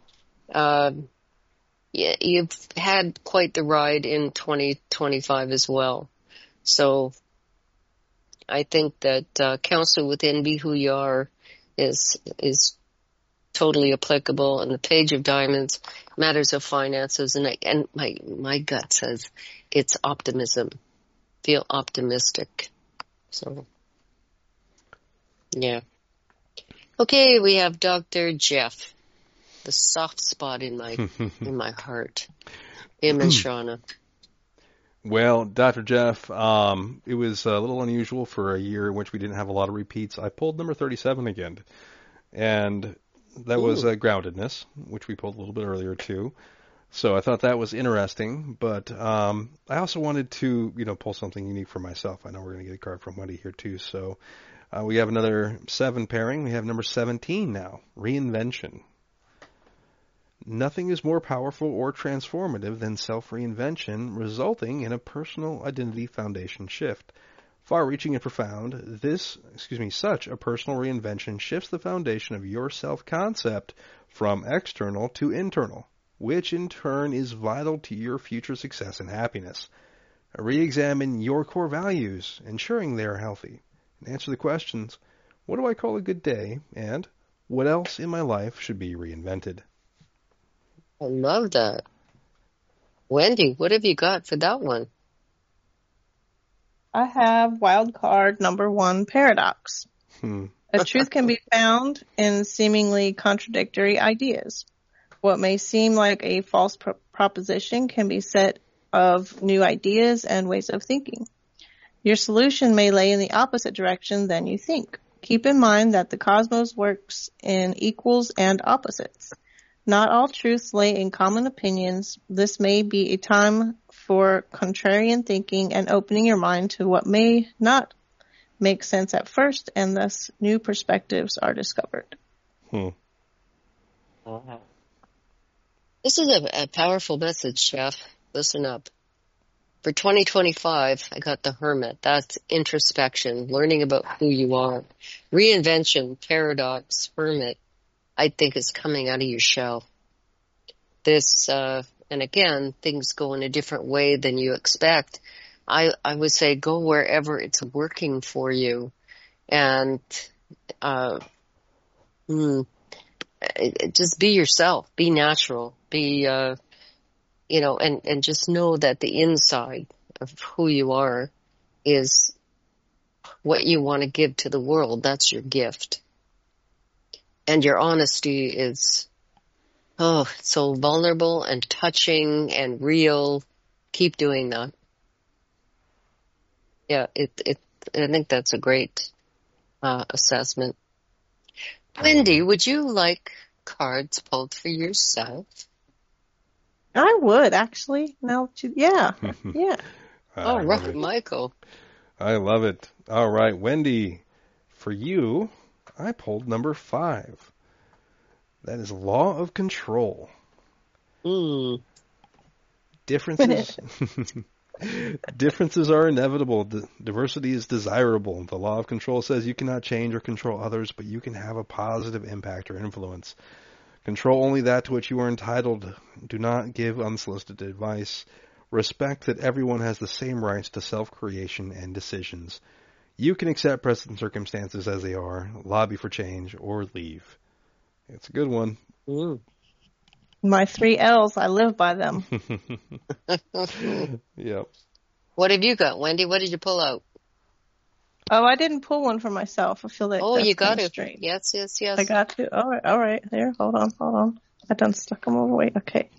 you've had quite the ride in 2025 as well. So I think that Counselor Within, be who you are, is totally applicable. And the Page of Diamonds, matters of finances, and my gut says it's optimism. Feel optimistic. So, yeah. Okay, we have Dr. Jeff, the soft spot in my heart. Him and Shauna.
Well, Dr. Jeff, it was a little unusual for a year in which we didn't have a lot of repeats. I pulled number 37 again, and that was groundedness, which we pulled a little bit earlier too. So I thought that was interesting, but I also wanted to, pull something unique for myself. I know we're going to get a card from Wendy here too. So we have another 7 pairing. We have number 17 now, reinvention. Nothing is more powerful or transformative than self-reinvention, resulting in a personal identity foundation shift. Far-reaching and profound, such a personal reinvention shifts the foundation of your self-concept from external to internal, which in turn is vital to your future success and happiness. Re-examine your core values, ensuring they are healthy, and answer the questions, what do I call a good day, and what else in my life should be reinvented?
I love that. Wendy, what have you got for that one?
I have wild card number 1, paradox. A truth can be found in seemingly contradictory ideas. What may seem like a false proposition can be set of new ideas and ways of thinking. Your solution may lay in the opposite direction than you think. Keep in mind that the cosmos works in equals and opposites. Not all truths lay in common opinions. This may be a time for contrarian thinking and opening your mind to what may not make sense at first, and thus new perspectives are discovered.
This is a powerful message, Jeff. Listen up. For 2025, I got the Hermit. That's introspection, learning about who you are. Reinvention, paradox, Hermit, I think is coming out of your shell. This, and again, things go in a different way than you expect. I would say go wherever it's working for you. And just be yourself. Be natural. Be... and just know that the inside of who you are is what you want to give to the world. That's your gift. And your honesty is, so vulnerable and touching and real. Keep doing that. Yeah, I think that's a great assessment. Wendy, would you like cards pulled for yourself?
I would, actually. Yeah.
All right, Michael.
I love it. All right, Wendy, for you, I pulled number 5. That is Law of Control. Differences are inevitable. Diversity is desirable. The Law of Control says you cannot change or control others, but you can have a positive impact or influence. Control only that to which you are entitled. Do not give unsolicited advice. Respect that everyone has the same rights to self-creation and decisions. You can accept present circumstances as they are, lobby for change, or leave. It's a good one.
My 3 L's, I live by them.
Yep.
What have you got, Wendy? What did you pull out?
Oh, I didn't pull one for myself. I feel like that's
you got
kind of
it.
strange.
Yes.
I got to. All right. There, hold on. I done stuck them away. Okay.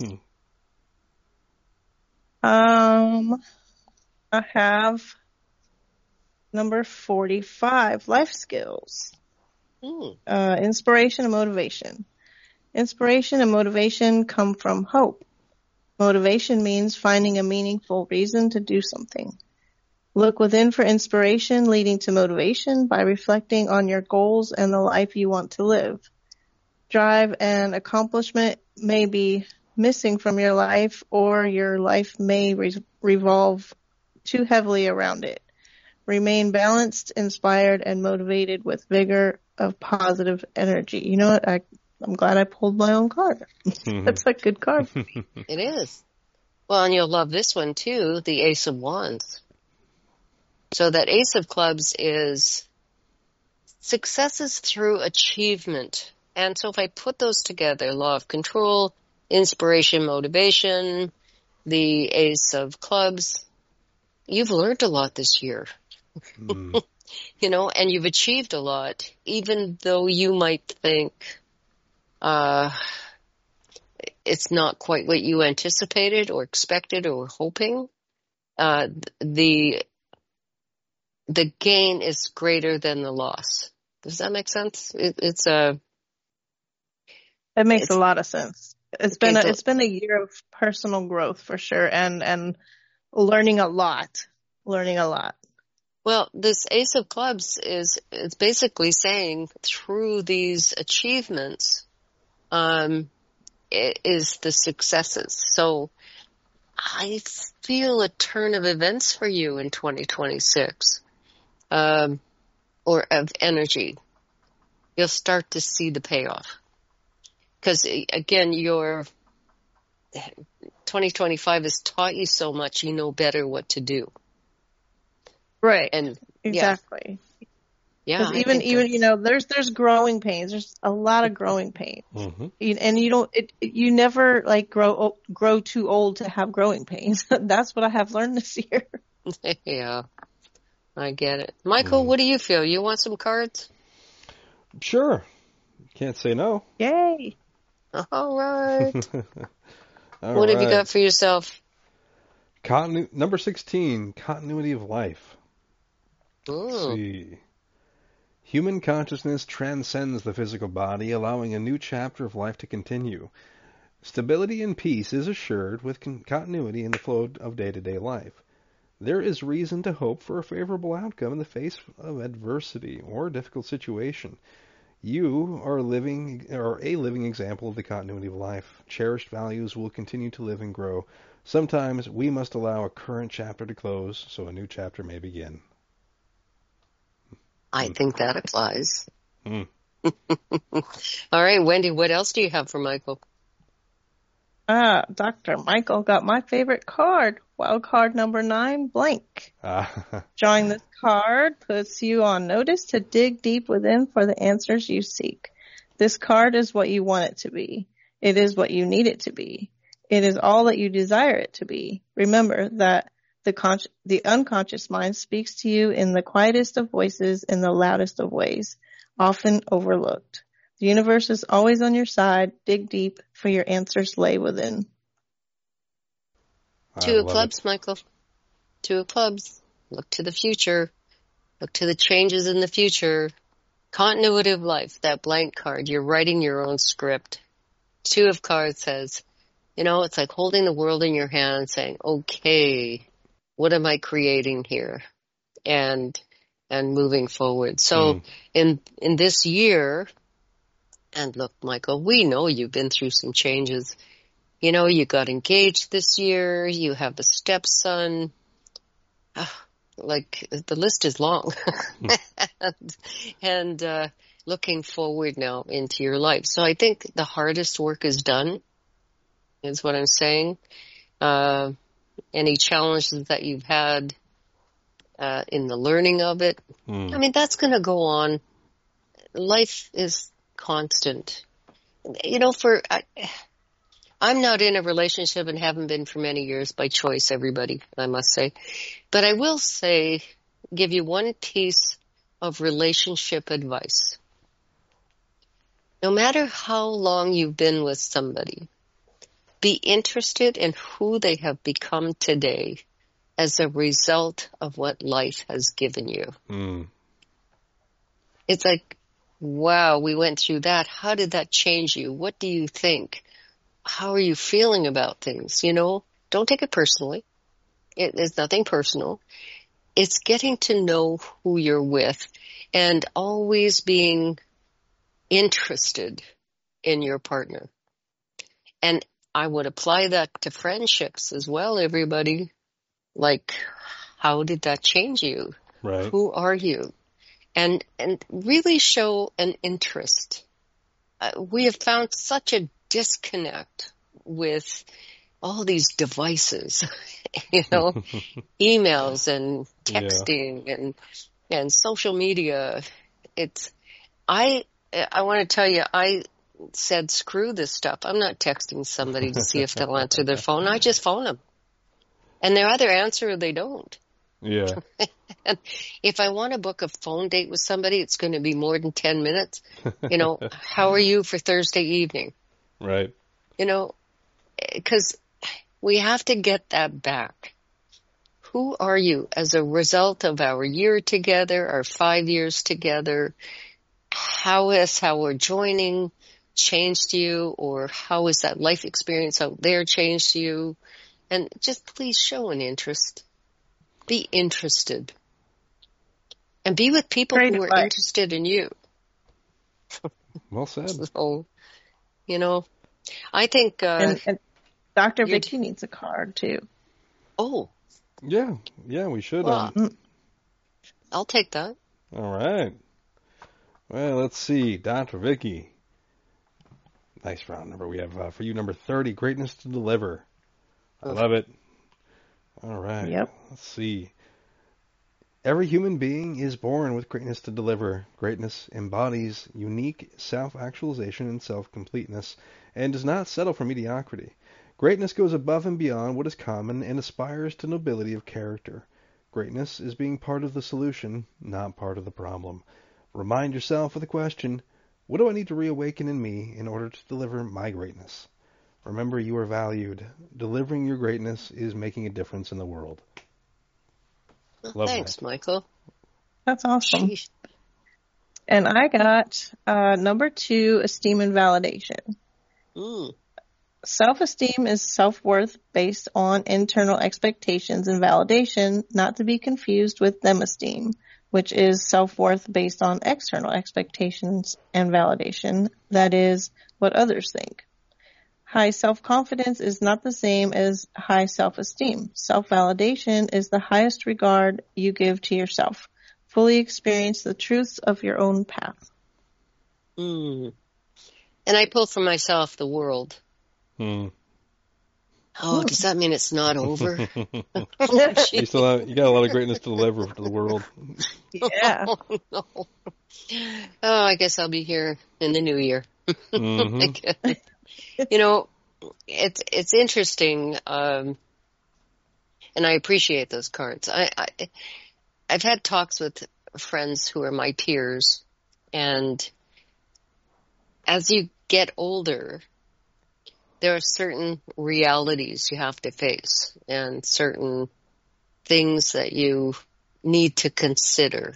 I have number 45, life skills. Inspiration and motivation. Inspiration and motivation come from hope. Motivation means finding a meaningful reason to do something. Look within for inspiration, leading to motivation by reflecting on your goals and the life you want to live. Drive and accomplishment may be missing from your life, or your life may revolve too heavily around it. Remain balanced, inspired, and motivated with vigor of positive energy. You know what? I'm glad I pulled my own card. That's a good card.
It is. Well, and you'll love this one too, the Ace of Wands. So that Ace of Clubs is successes through achievement. And so if I put those together, Law of Control, Inspiration, Motivation, the Ace of Clubs, you've learned a lot this year. And you've achieved a lot, even though you might think it's not quite what you anticipated or expected or hoping. The gain is greater than the loss. Does that make sense?
It makes a lot of sense. It's been a year of personal growth for sure, and learning a lot. Well,
this Ace of Clubs is basically saying through these achievements, it is the successes. So I feel a turn of events for you in 2026. Or of energy, you'll start to see the payoff. Because again, your 2025 has taught you so much, you know better what to do.
Right.
And
exactly.
Yeah.
Because there's growing pains. There's a lot of growing pains. And you never grow too old to have growing pains. That's what I have learned this year.
Yeah. I get it. Michael, what do you feel? You want some cards?
Sure. Can't say no.
Yay.
All right. What have you got for yourself?
Number 16, continuity of life. Let's see. Human consciousness transcends the physical body, allowing a new chapter of life to continue. Stability and peace is assured with continuity in the flow of day-to-day life. There is reason to hope for a favorable outcome in the face of adversity or a difficult situation. You are a living example of the continuity of life. Cherished values will continue to live and grow. Sometimes we must allow a current chapter to close so a new chapter may begin.
I think that applies. All right, Wendy, what else do you have for Michael?
Dr. Michael got my favorite card, wild card number 9, blank. Drawing this card puts you on notice to dig deep within for the answers you seek. This card is what you want it to be. It is what you need it to be. It is all that you desire it to be. Remember that the unconscious mind speaks to you in the quietest of voices, in the loudest of ways, often overlooked. The universe is always on your side. Dig deep, for your answers lay within.
2 of clubs, Michael. 2 of clubs. Look to the future. Look to the changes in the future. Continuity of life, that blank card. You're writing your own script. 2 of cards says, it's like holding the world in your hand saying, okay, what am I creating here? And moving forward. So in this year, and look, Michael, we know you've been through some changes. You got engaged this year. You have a stepson. The list is long. and looking forward now into your life. So I think the hardest work is done, is what I'm saying. Any challenges that you've had in the learning of it, that's going to go on. Life is constant. I'm not in a relationship and haven't been for many years by choice, everybody, I must say. But I will say, give you one piece of relationship advice. No matter how long you've been with somebody, be interested in who they have become today as a result of what life has given you. It's like, wow, we went through that. How did that change you? What do you think? How are you feeling about things? Don't take it personally. It is nothing personal. It's getting to know who you're with and always being interested in your partner. And I would apply that to friendships as well, everybody. Like, how did that change you?
Right.
Who are you? And really show an interest. We have found such a disconnect with all these devices, emails and texting and social media. I want to tell you, I said, screw this stuff. I'm not texting somebody to see if they'll answer their phone. I just phone them. And they either answer or they don't.
Yeah.
And if I want to book a phone date with somebody, it's going to be more than 10 minutes. How are you for Thursday evening?
Right.
Because we have to get that back. Who are you as a result of our year together, our 5 years together? How has our joining changed you, or how has that life experience out there changed you? And just please show an interest. Be interested. And be with people who are interested in you.
Well said.
So, I think...
and Dr. Vicky needs a card, too.
Oh.
Yeah, we should.
Well, I'll take that.
All right. Well, let's see. Dr. Vicky. Nice round number. We have for you number 30, Greatness to Deliver. I love it. All right.
Yep.
Let's see. Every human being is born with greatness to deliver. Greatness embodies unique self-actualization and self-completeness and does not settle for mediocrity. Greatness goes above and beyond what is common and aspires to nobility of character. Greatness is being part of the solution, not part of the problem. Remind yourself of the question, What do I need to reawaken in me in order to deliver my greatness? Remember, you are valued. Delivering your greatness is making a difference in the world.
Well, thanks, Michael.
That's awesome. Jeez. And I got number 2, esteem and validation. Self-esteem is self-worth based on internal expectations and validation, not to be confused with them-esteem, which is self-worth based on external expectations and validation, that is, what others think. High self-confidence is not the same as high self-esteem. Self-validation is the highest regard you give to yourself. Fully experience the truths of your own path.
And I pull for myself the world. Oh, does that mean it's not over?
You got a lot of greatness to deliver to the world.
Yeah.
Oh, no. Oh, I guess I'll be here in the new year. You know, it's interesting, and I appreciate those cards. I've had talks with friends who are my peers, and as you get older, there are certain realities you have to face and certain things that you need to consider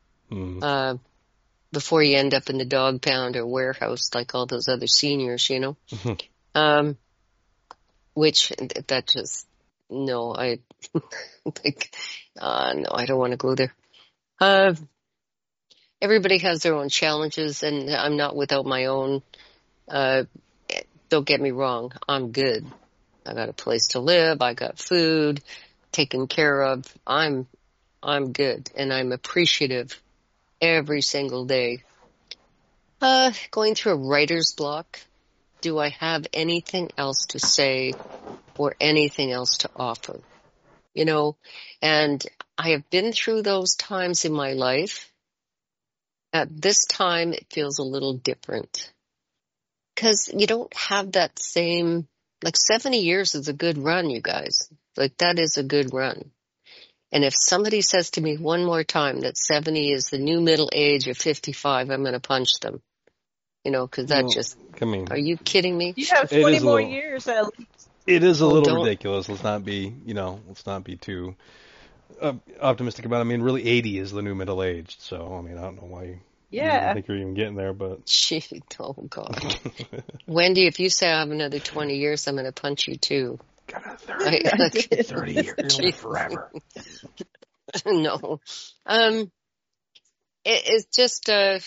before you end up in the dog pound or warehouse like all those other seniors, you know. Which that just no, I like no, I don't want to go there. Everybody has their own challenges, and I'm not without my own. Don't get me wrong, I'm good. I got a place to live, I got food taken care of. I'm good, and I'm appreciative every single day. Going through a writer's block. Do I have anything else to say or anything else to offer? You know, and I have been through those times in my life. At this time, it feels a little different. Because you don't have that same, like 70 years is a good run, you guys. Like that is a good run. And if somebody says to me one more time that 70 is the new middle age of 55, I'm going to punch them. You know, because that are you kidding me?
You have 20 more years at least.
It is a little ridiculous. Let's not be too optimistic about it. I mean, really 80 is the new middle age. So, I mean, I don't know why I think you're even getting there, but...
Oh, God. Wendy, if you say I have another 20 years, I'm going to punch you, too.
Got 30 years forever.
No. It's just,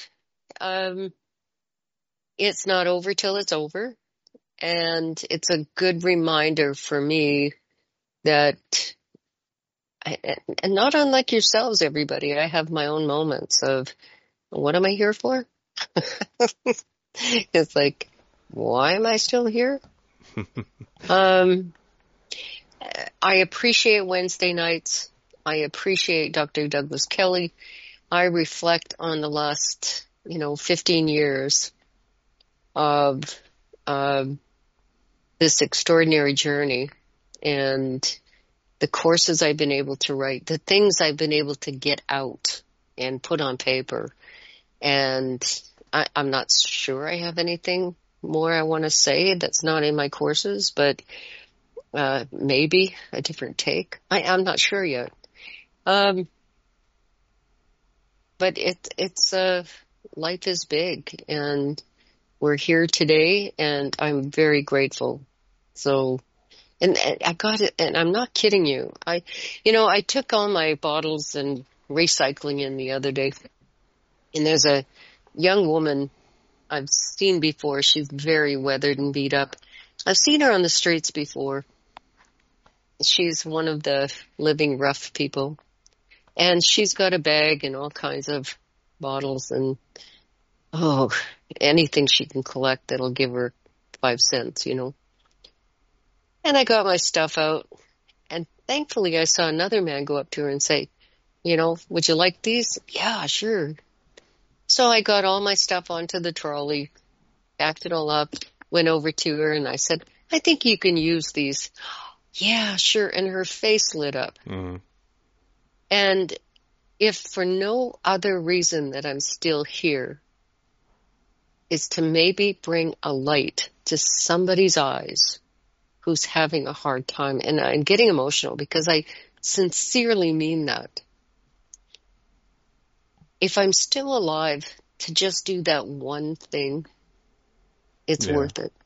it's not over till it's over. And it's a good reminder for me that, and not unlike yourselves, everybody, I have my own moments of, what am I here for? It's like, why am I still here? I appreciate Wednesday nights. I appreciate Dr. Douglas Kelly. I reflect on the last, 15 years of this extraordinary journey and the courses I've been able to write, the things I've been able to get out and put on paper. And I'm not sure I have anything more I want to say that's not in my courses, but maybe a different take. I'm not sure yet. But it's life is big, and we're here today, and I'm very grateful. So, and I got it, and I'm not kidding you. I took all my bottles and recycling in the other day, and there's a young woman I've seen before. She's very weathered and beat up. I've seen her on the streets before. She's one of the living rough people. And she's got a bag and all kinds of bottles and, anything she can collect that'll give her 5 cents, And I got my stuff out. And thankfully I saw another man go up to her and say, would you like these? Yeah, sure. So I got all my stuff onto the trolley, packed it all up, went over to her, and I said, I think you can use these. Yeah, sure. And her face lit up. Mm-hmm. And if for no other reason that I'm still here, is to maybe bring a light to somebody's eyes who's having a hard time. And I'm getting emotional because I sincerely mean that. If I'm still alive, to just do that one thing, it's worth it.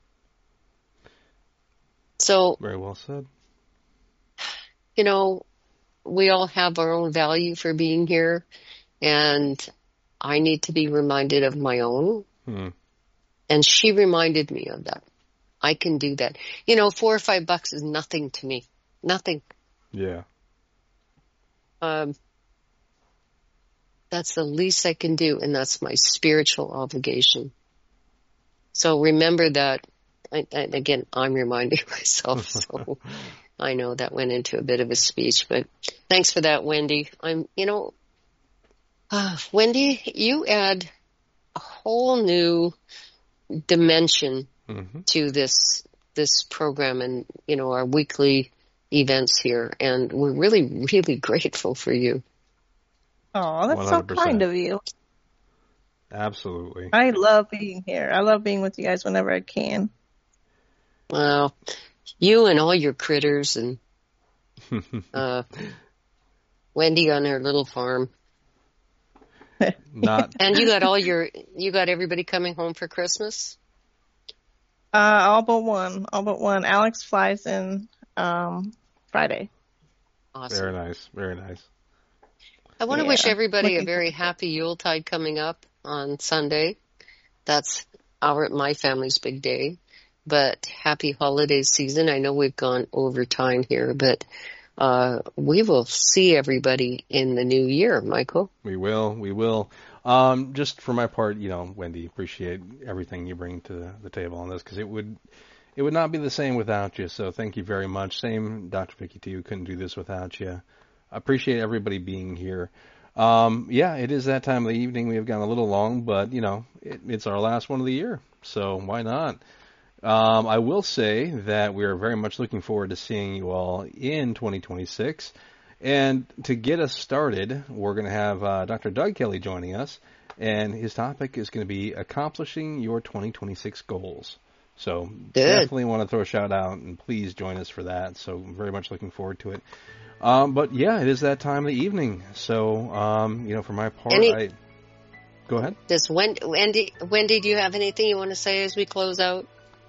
So,
very well said.
You know, we all have our own value for being here, and I need to be reminded of my own. And she reminded me of that. I can do that. You know, $4 or $5 is nothing to me. Nothing.
Yeah.
That's the least I can do, and that's my spiritual obligation. So remember that. And again, I'm reminding myself, so I know that went into a bit of a speech, but thanks for that, Wendy. Wendy, you add a whole new dimension to this program and, our weekly events here. And we're really, really grateful for you.
Oh, that's 100%. So kind of you.
Absolutely.
I love being here. I love being with you guys whenever I can.
Well, you and all your critters and Wendy on her little farm. And you got everybody coming home for Christmas?
All but one. Alex flies in Friday.
Awesome.
Very nice. Very nice.
I want to wish everybody a very happy Yuletide coming up on Sunday. That's my family's big day. But happy holiday season. I know we've gone over time here, but we will see everybody in the new year, Michael.
We will. Just for my part, Wendy, appreciate everything you bring to the table on this, because it would not be the same without you. So thank you very much. Same, Dr. Vicki, to you. Couldn't do this without you. I appreciate everybody being here. It is that time of the evening. We have gone a little long, but it's our last one of the year, so why not? I will say that we are very much looking forward to seeing you all in 2026. And to get us started, we're going to have Dr. Doug Kelly joining us, and his topic is going to be accomplishing your 2026 goals. So definitely want to throw a shout out, and please join us for that. So very much looking forward to it. But it is that time of the evening. So, for my part, go ahead.
Wendy, do you have anything you want to say as we close out?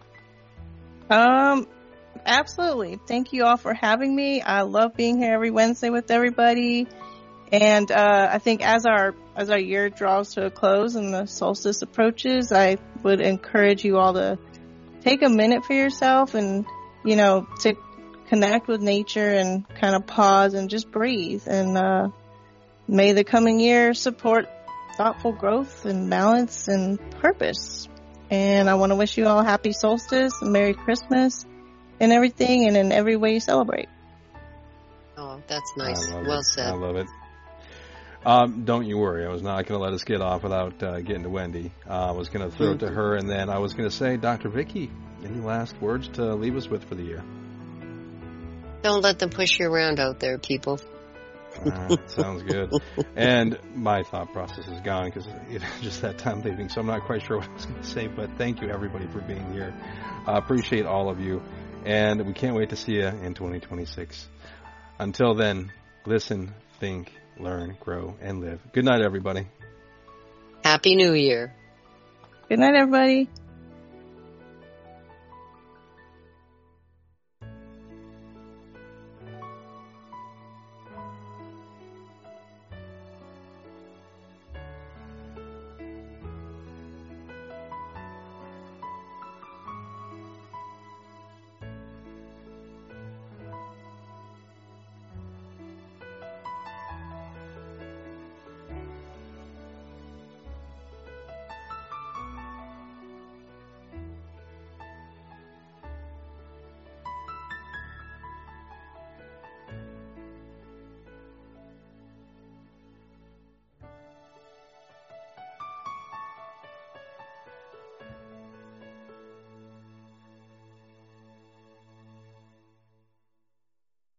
Absolutely. Thank you all for having me. I love being here every Wednesday with everybody. And I think as our year draws to a close and the solstice approaches, I would encourage you all to take a minute for yourself and, to connect with nature and kind of pause and just breathe. And may the coming year support thoughtful growth and balance and purpose. And I want to wish you all happy solstice and Merry Christmas and everything, and in every way you celebrate.
Oh, that's nice. Well said.
I love it. Don't you worry. I was not going to let us get off without getting to Wendy. I was going to throw it to her, and then I was going to say, Dr. Vicki, any last words to leave us with for the year?
Don't let them push you around out there, people.
Sounds good. And my thought process is gone because it's just that time leaving, so I'm not quite sure what I was going to say, but thank you, everybody, for being here. I appreciate all of you, and we can't wait to see you in 2026. Until then, listen, think, learn, grow, and live. Good night, everybody.
Happy New Year.
Good night, everybody.